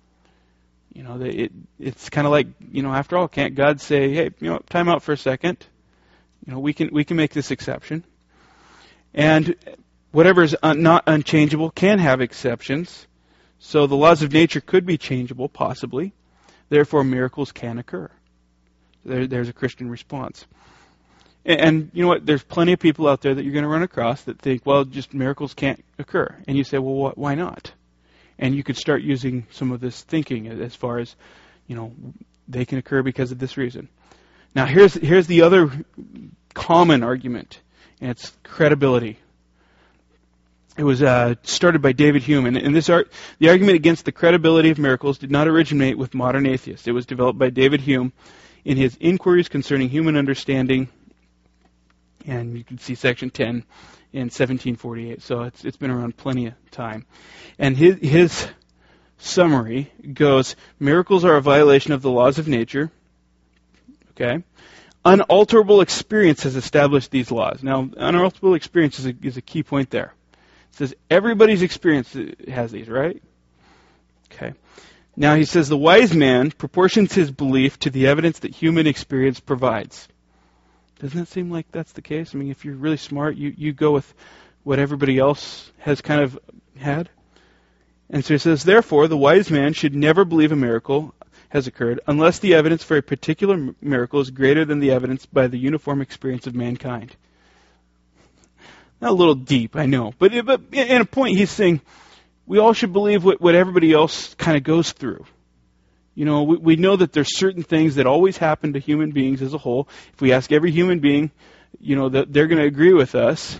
[SPEAKER 1] It's kind of like, after all, can't God say, "Hey, time out for a second. We can make this exception." And whatever is not unchangeable can have exceptions. So the laws of nature could be changeable, possibly. Therefore, miracles can occur. There's a Christian response. And you know what? There's plenty of people out there that you're going to run across that think, well, just miracles can't occur. And you say, well, why not? And you could start using some of this thinking as far as, they can occur because of this reason. Now, here's the other common argument, and it's credibility. It was started by David Hume, and the argument against the credibility of miracles did not originate with modern atheists. It was developed by David Hume in his Inquiries Concerning Human Understanding, and you can see section 10 in 1748. So it's been around plenty of time. And his summary goes: miracles are a violation of the laws of nature. Okay. Unalterable experience has established these laws. Now, unalterable experience is a key point there. It says everybody's experience has these, right? Okay. Now he says the wise man proportions his belief to the evidence that human experience provides. Doesn't that seem like that's the case? I mean, if you're really smart, you go with what everybody else has kind of had. And so he says, therefore, the wise man should never believe a miracle has occurred unless the evidence for a particular miracle is greater than the evidence by the uniform experience of mankind. Not a little deep, I know. But in a point, he's saying we all should believe what everybody else kind of goes through. We know that there's certain things that always happen to human beings as a whole. If we ask every human being, that they're going to agree with us.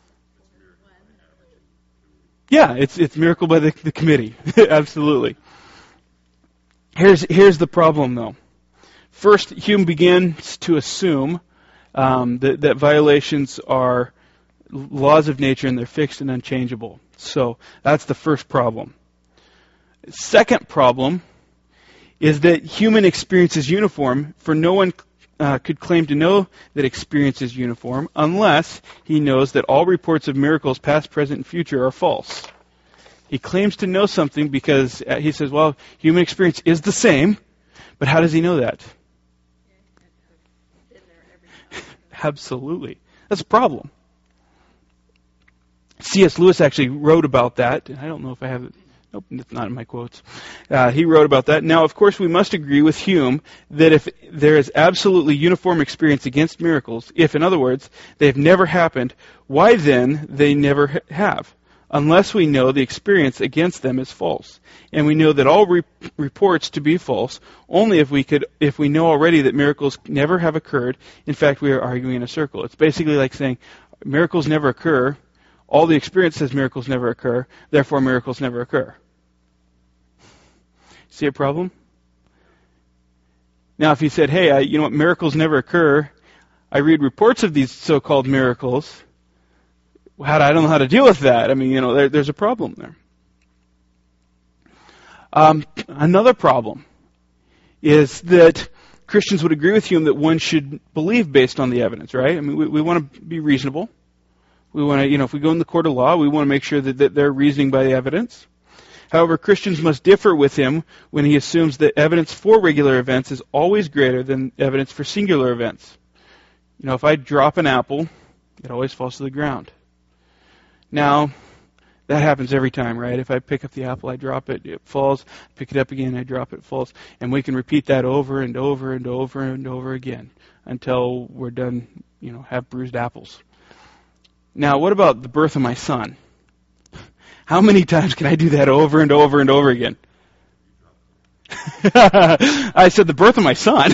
[SPEAKER 1] Yeah, it's miracle by the committee. Absolutely. Here's the problem, though. First, Hume begins to assume that violations are laws of nature and they're fixed and unchangeable. So that's the first problem. Second problem is that human experience is uniform, for no one could claim to know that experience is uniform unless he knows that all reports of miracles, past, present, and future, are false. He claims to know something because he says, well, human experience is the same, but how does he know that? Absolutely. That's a problem. C.S. Lewis actually wrote about that. I don't know if I have it. Nope, it's not in my quotes. He wrote about that. Now, of course, we must agree with Hume that if there is absolutely uniform experience against miracles, if, in other words, they have never happened, why then they never have? Unless we know the experience against them is false. And we know that all reports to be false only if we know already that miracles never have occurred. In fact, we are arguing in a circle. It's basically like saying miracles never occur. All the experience says miracles never occur, therefore miracles never occur. See a problem? Now, if you said, hey, you know what, miracles never occur, I read reports of these so-called miracles, I don't know how to deal with that. I mean, there's a problem there. Another problem is that Christians would agree with Hume that one should believe based on the evidence, right? I mean, we want to be reasonable. We want to, if we go in the court of law, we want to make sure that they're reasoning by the evidence. However, Christians must differ with him when he assumes that evidence for regular events is always greater than evidence for singular events. If I drop an apple, it always falls to the ground. Now, that happens every time, right? If I pick up the apple, I drop it, it falls. Pick it up again, I drop it, it falls. And we can repeat that over and over and over and over again until we're done, have bruised apples. Now, what about the birth of my son? How many times can I do that over and over and over again? I said the birth of my son.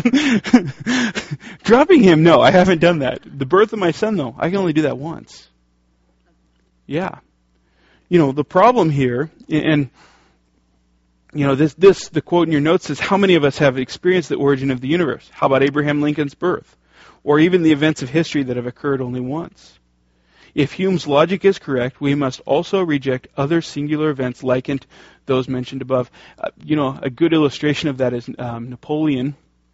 [SPEAKER 1] Dropping him, no, I haven't done that. The birth of my son, though, I can only do that once. Yeah. The problem here, and the quote in your notes says, how many of us have experienced the origin of the universe? How about Abraham Lincoln's birth? Or even the events of history that have occurred only once? If Hume's logic is correct, we must also reject other singular events likened those mentioned above. A good illustration of that is Napoleon.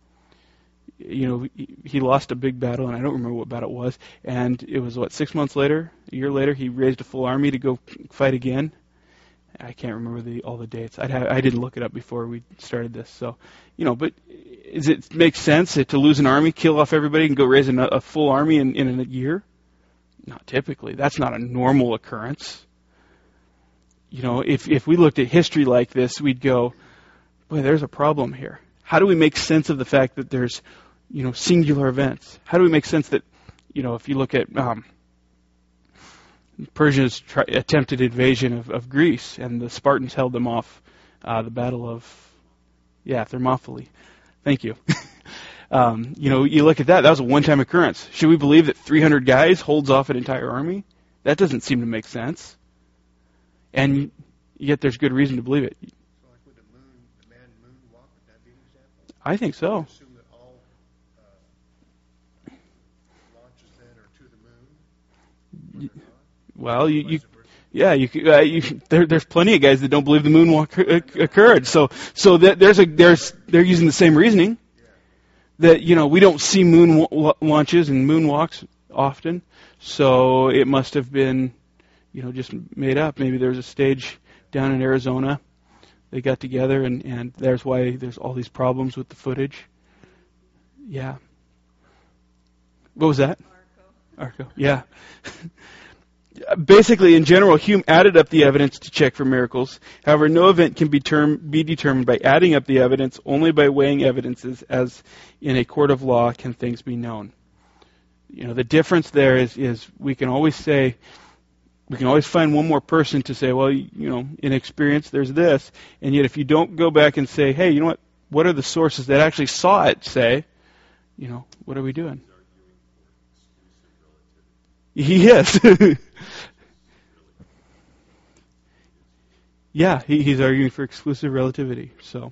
[SPEAKER 1] He lost a big battle, and I don't remember what battle it was. And it was, 6 months later, a year later, he raised a full army to go fight again. I can't remember all the dates. I didn't look it up before we started this. So, but does it make sense to lose an army, kill off everybody, and go raise a full army in a year? Not typically. That's not a normal occurrence. If we looked at history like this, we'd go, boy, there's a problem here. How do we make sense of the fact that there's, singular events? How do we make sense that, if you look at Persia's attempted invasion of Greece, and the Spartans held them off, the Battle of, Thermopylae. Thank you. You look at that was a one-time occurrence. Should we believe that 300 guys holds off an entire army? That doesn't seem to make sense. And yet there's good reason to believe it.
[SPEAKER 3] So like with the manned moonwalk, would that be an example?
[SPEAKER 1] I think so.
[SPEAKER 3] Assume that all launches then are to the moon?
[SPEAKER 1] Well, there's plenty of guys that don't believe the moonwalk occurred. So they're using the same reasoning. That, we don't see moon launches and moonwalks often, so it must have been, just made up. Maybe there was a stage down in Arizona. They got together, and there's why there's all these problems with the footage. Yeah. What was that? Arco. Yeah. Basically, in general, Hume added up the evidence to check for miracles. However, no event can be determined by adding up the evidence. Only by weighing evidences, as in a court of law, can things be known. The difference there is we can always find one more person to say, well, in experience, there's this. And yet, if you don't go back and say, hey, what are the sources that actually saw it say, what are we doing? He is. Yeah, he's arguing for exclusive relativity. So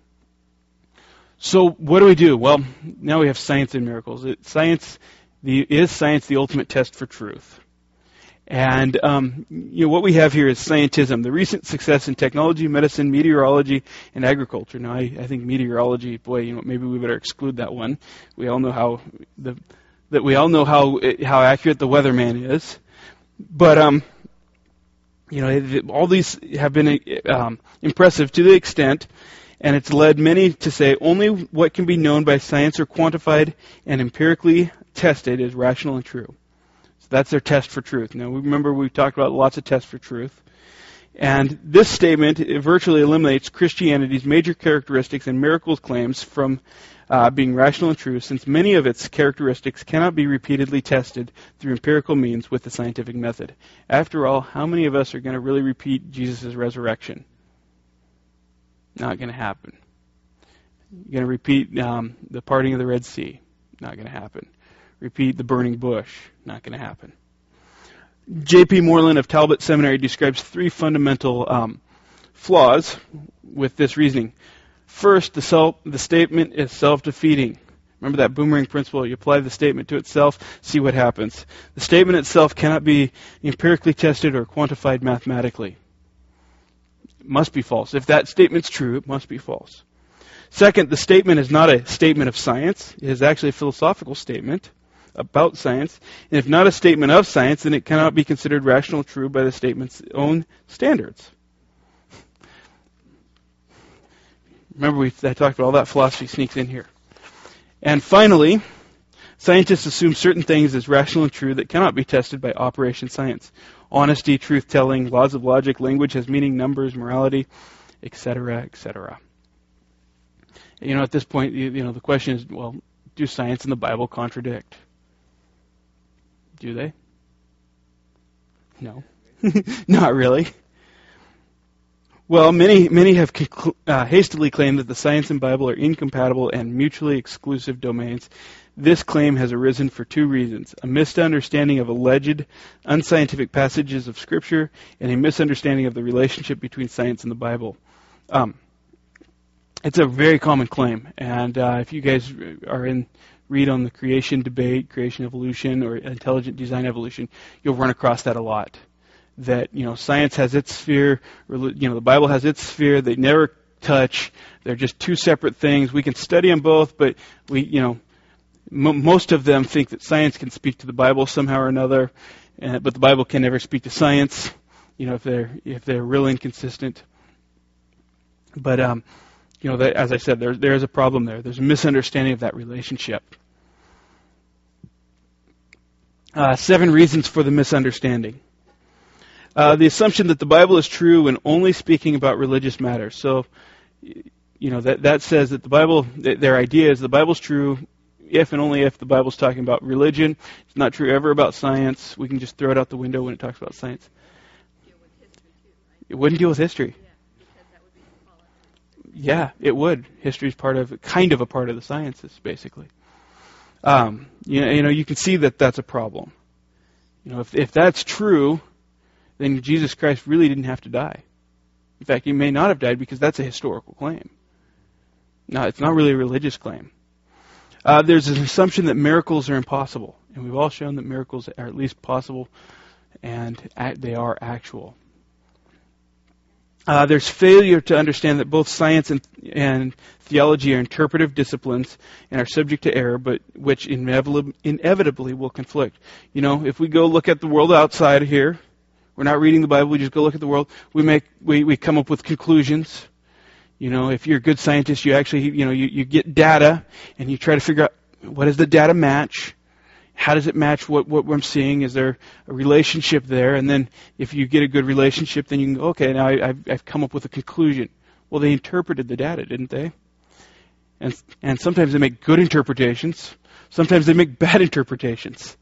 [SPEAKER 1] what do we do? Well, now we have science and miracles. Is science the ultimate test for truth? And what we have here is scientism, the recent success in technology, medicine, meteorology, and agriculture. Now, I think meteorology, maybe we better exclude that one. We all know how accurate the weatherman is. But all these have been impressive to the extent, and it's led many to say only what can be known by science or quantified and empirically tested is rational and true. So that's their test for truth. Now, remember we talked about lots of tests for truth. And this statement virtually eliminates Christianity's major characteristics and miracles claims from being rational and true, since many of its characteristics cannot be repeatedly tested through empirical means with the scientific method. After all, how many of us are going to really repeat Jesus' resurrection? Not going to happen. You're going to repeat the parting of the Red Sea? Not going to happen. Repeat the burning bush? Not going to happen. J.P. Moreland of Talbot Seminary describes three fundamental flaws with this reasoning. First, the statement is self-defeating. Remember that boomerang principle. You apply the statement to itself, see what happens. The statement itself cannot be empirically tested or quantified mathematically. It must be false. If that statement's true, it must be false. Second, the statement is not a statement of science. It is actually a philosophical statement about science. And if not a statement of science, then it cannot be considered rational or true by the statement's own standards. Remember, I talked about all that philosophy sneaks in here. And finally, scientists assume certain things as rational and true that cannot be tested by operation science. Honesty, truth-telling, laws of logic, language has meaning, numbers, morality, etc., etc. At this point, the question is, well, do science and the Bible contradict? Do they? No. Not really. Well, many have hastily claimed that the science and Bible are incompatible and mutually exclusive domains. This claim has arisen for two reasons: a misunderstanding of alleged unscientific passages of Scripture and a misunderstanding of the relationship between science and the Bible. It's a very common claim, and if you guys are in read on the creation debate, creation evolution, or intelligent design evolution, you'll run across that a lot. That, science has its sphere, the Bible has its sphere. They never touch. They're just two separate things. We can study them both, but most of them think that science can speak to the Bible somehow or another, but the Bible can never speak to science. If they're real inconsistent. But as I said, there is a problem there. There's a misunderstanding of that relationship. 7 reasons for the misunderstanding. The assumption that the Bible is true when only speaking about religious matters. So, that says that the Bible, their idea is the Bible's true if and only if the Bible's talking about religion. It's not true ever about science. We can just throw it out the window when it talks about science. It wouldn't deal with history. Yeah, it would. History is kind of a part of the sciences, basically. You can see that that's a problem. If that's true, then Jesus Christ really didn't have to die. In fact, he may not have died because that's a historical claim. No, it's not really a religious claim. There's an assumption that miracles are impossible, and we've all shown that miracles are at least possible, and they are actual. There's failure to understand that both science and theology are interpretive disciplines and are subject to error, but which inevitably will conflict. If we go look at the world outside here, we're not reading the Bible, we just go look at the world, we come up with conclusions. If you're a good scientist, you actually, you get data and you try to figure out what does the data match? How does it match what I'm seeing? Is there a relationship there? And then if you get a good relationship, then you can go, okay, now I've come up with a conclusion. Well, they interpreted the data, didn't they? And sometimes they make good interpretations. Sometimes they make bad interpretations.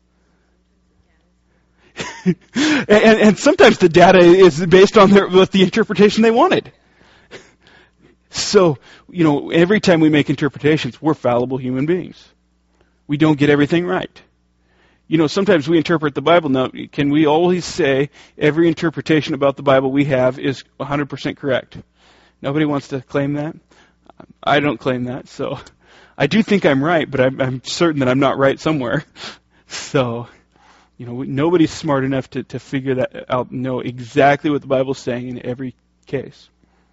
[SPEAKER 1] and sometimes the data is based on with the interpretation they wanted. So, every time we make interpretations, we're fallible human beings. We don't get everything right. Sometimes we interpret the Bible. Now, can we always say every interpretation about the Bible we have is 100% correct? Nobody wants to claim that. I don't claim that. So I do think I'm right, but I'm certain that I'm not right somewhere. So, nobody's smart enough to figure that out, know exactly what the Bible's saying in every case.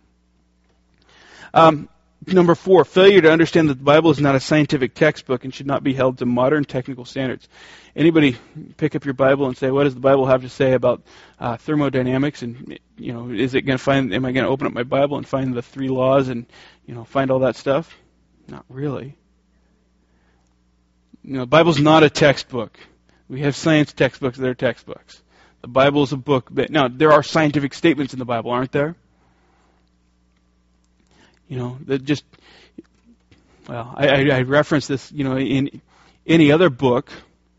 [SPEAKER 1] Number 4, failure to understand that the Bible is not a scientific textbook and should not be held to modern technical standards. Anybody pick up your Bible and say, what does the Bible have to say about thermodynamics? And, is it going to am I going to open up my Bible and find the 3 laws and, find all that stuff? Not really. The Bible's not a textbook. We have science textbooks that are textbooks. The Bible is a book. Now, there are scientific statements in the Bible, aren't there? I reference this, in any other book,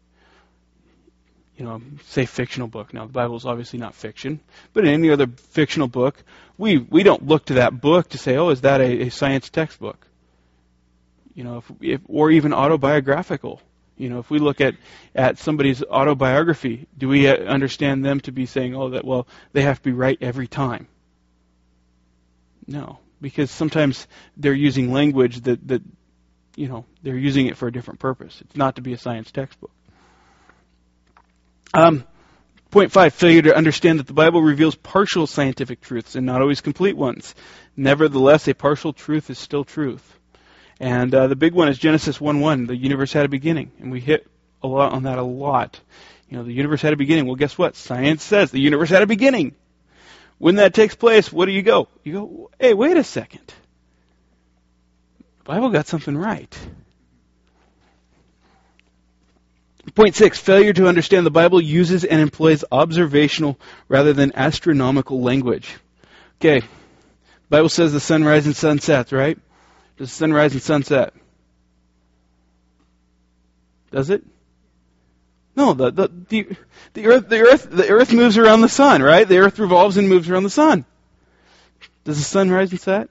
[SPEAKER 1] say fictional book. Now, the Bible is obviously not fiction, but in any other fictional book, we don't look to that book to say, oh, is that a science textbook? Or even autobiographical. If we look at somebody's autobiography, do we understand them to be saying, they have to be right every time? No. Because sometimes they're using language that they're using it for a different purpose. It's not to be a science textbook. Point 5, failure to understand that the Bible reveals partial scientific truths and not always complete ones. Nevertheless, a partial truth is still truth. And the big one is Genesis 1:1, the universe had a beginning. And we hit a lot on that a lot. The universe had a beginning. Well, guess what? Science says the universe had a beginning. When that takes place, what do? You go, hey, wait a second. The Bible got something right. Point 6, failure to understand the Bible uses and employs observational rather than astronomical language. Okay, the Bible says the sun rises and sun sets, right? Does the sun rise and sun set? Does it? No, the earth moves around the sun, right? The earth revolves and moves around the sun. Does the sun rise and set?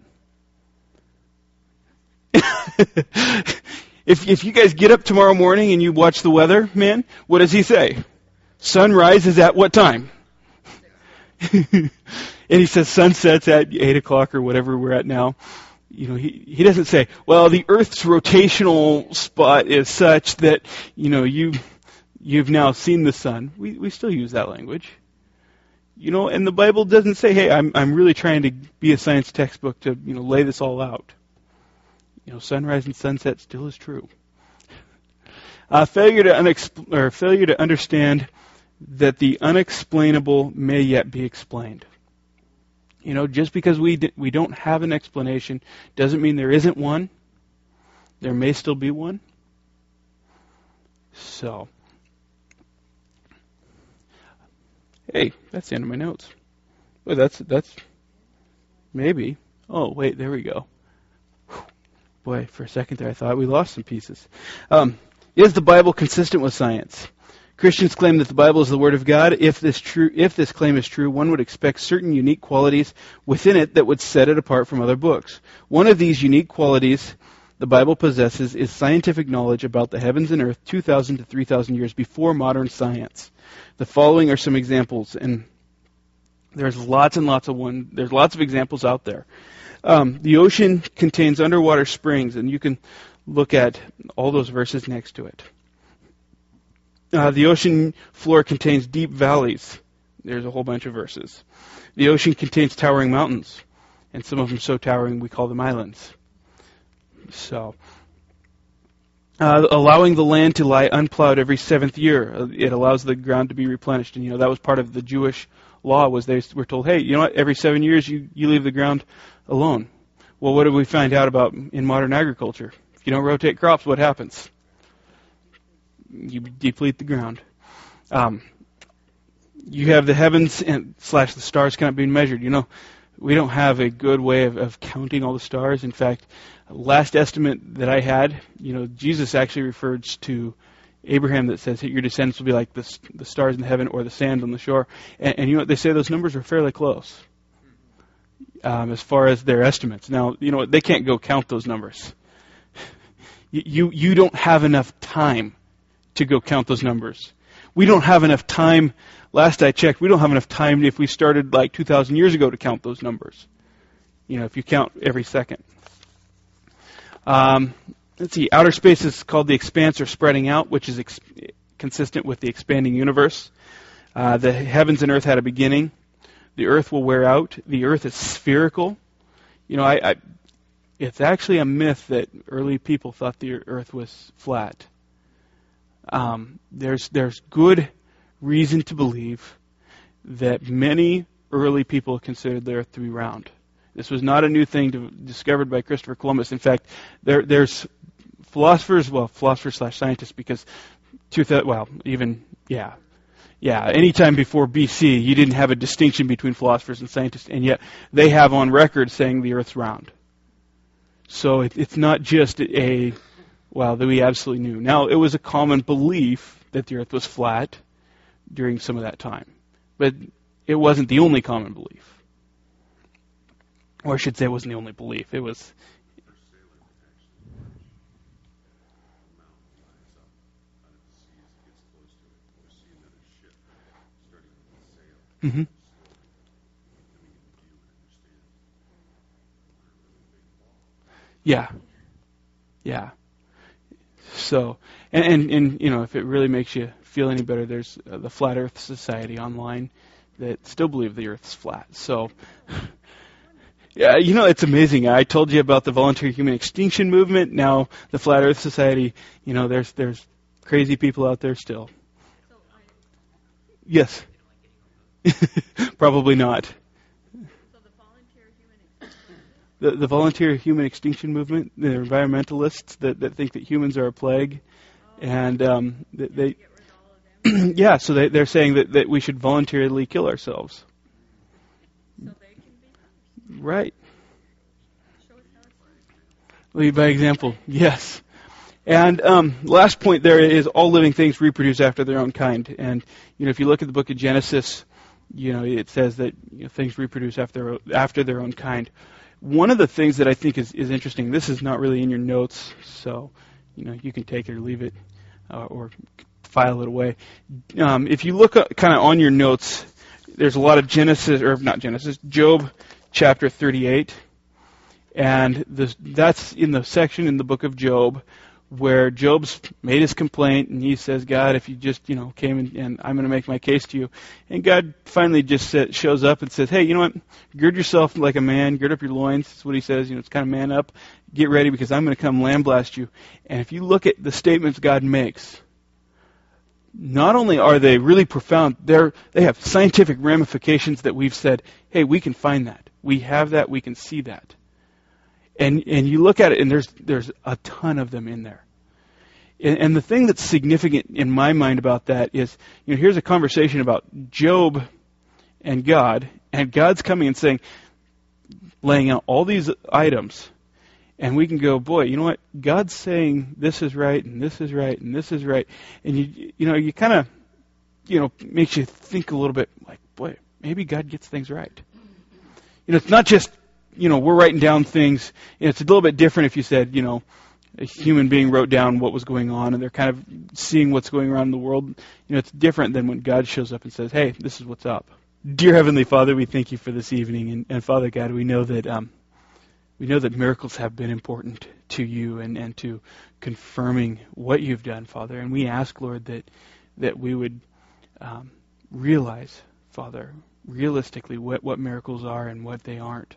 [SPEAKER 1] If you guys get up tomorrow morning and you watch the weather, man, what does he say? Sun rises at what time? And he says sun sets at 8 o'clock or whatever we're at now. he doesn't say, well, the Earth's rotational spot is such that, you've now seen the sun. We still use that language. And the Bible doesn't say, hey, I'm really trying to be a science textbook to, lay this all out. Sunrise and sunset still is true. Failure to understand that the unexplainable may yet be explained. Just because we don't have an explanation doesn't mean there isn't one. There may still be one. So, hey, that's the end of my notes. Well, that's maybe. Oh, wait, there we go. Whew. Boy, for a second there I thought we lost some pieces. Is the Bible consistent with science? Christians claim that the Bible is the Word of God. If this claim is true, one would expect certain unique qualities within it that would set it apart from other books. One of these unique qualities the Bible possesses is scientific knowledge about the heavens and earth 2,000 to 3,000 years before modern science. The following are some examples, and there's lots of examples out there. The ocean contains underwater springs, and you can look at all those verses next to it. The ocean floor contains deep valleys. There's a whole bunch of verses. The ocean contains towering mountains, and some of them so towering we call them islands. So, allowing the land to lie unplowed every 7th year, it allows the ground to be replenished. And that was part of the Jewish law, was they were told, hey, every 7 years you leave the ground alone. Well, what do we find out about in modern agriculture? If you don't rotate crops, what happens? You deplete the ground. You have the heavens and / the stars cannot be measured. We don't have a good way of counting all the stars. In fact, last estimate that I had, Jesus actually refers to Abraham that says, your descendants will be like the stars in heaven or the sand on the shore. And you know what? They say those numbers are fairly close as far as their estimates. Now, they can't go count those numbers. You don't have enough time to go count those numbers. We don't have enough time. Last I checked, we don't have enough time if we started like 2,000 years ago to count those numbers. If you count every second. Let's see. Outer space is called the expanse or spreading out, which is consistent with the expanding universe. The heavens and earth had a beginning. The earth will wear out. The earth is spherical. It's actually a myth that early people thought the earth was flat. There's good reason to believe that many early people considered the earth to be round. This was not a new thing discovered by Christopher Columbus. In fact, there's philosophers / scientists, because anytime before BC, you didn't have a distinction between philosophers and scientists, and yet they have on record saying the earth's round. So it's not just that we absolutely knew. Now, it was a common belief that the earth was flat during some of that time. But it wasn't the only common belief. Or I should say it wasn't the only belief. It was... Mm-hmm. Yeah. So, and if it really makes you feel any better, there's the Flat Earth Society online that still believe the Earth's flat. So, yeah, it's amazing. I told you about the voluntary human extinction movement. Now, the Flat Earth Society, there's crazy people out there still. Yes. Probably not. The voluntary human extinction movement, the environmentalists that think that humans are a plague, and they yeah, so they're saying that we should voluntarily kill ourselves. So they can be right. Lead by example, yes. And last point there is all living things reproduce after their own kind. And if you look at the book of Genesis, it says that things reproduce after their own kind. One of the things that I think is interesting, this is not really in your notes, so you can take it or leave it or file it away. If you look kind of on your notes, there's a lot of Job chapter 38. And that's in the section in the book of Job where Job's made his complaint, and he says, God, if you just, came and I'm going to make my case to you. And God finally just shows up and says, hey, you know what? Gird yourself like a man, gird up your loins. That's what he says. It's kind of man up. Get ready because I'm going to come lambaste you. And if you look at the statements God makes, not only are they really profound, they have scientific ramifications that we've said, hey, we can find that. We have that. We can see that. And you look at it, and there's a ton of them in there. And the thing that's significant in my mind about that is, here's a conversation about Job and God's coming and saying, laying out all these items, and we can go, boy, you know what? God's saying this is right, and this is right, and this is right, and you kind of, makes you think a little bit like, boy, maybe God gets things right. It's not just, we're writing down things. It's a little bit different if you said, a human being wrote down what was going on, and they're kind of seeing what's going around in the world. It's different than when God shows up and says, hey, this is what's up. Dear Heavenly Father, we thank you for this evening, and Father God, we know that miracles have been important to you and to confirming what you've done, Father. And we ask, Lord, that we would realize, Father, realistically what miracles are and what they aren't.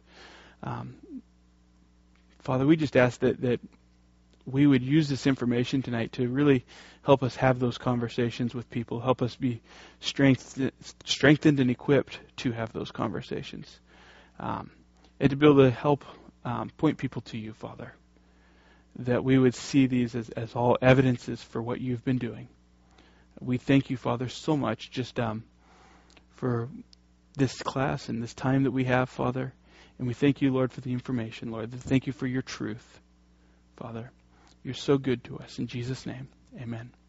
[SPEAKER 1] Father, we just ask that we would use this information tonight to really help us have those conversations with people, help us be strengthened and equipped to have those conversations, and to be able to help point people to you, Father, that we would see these as all evidences for what you've been doing. We thank you, Father, so much just for this class and this time that we have, Father. And we thank you, Lord, for the information, Lord. Thank you for your truth, Father. You're so good to us. In Jesus' name, amen.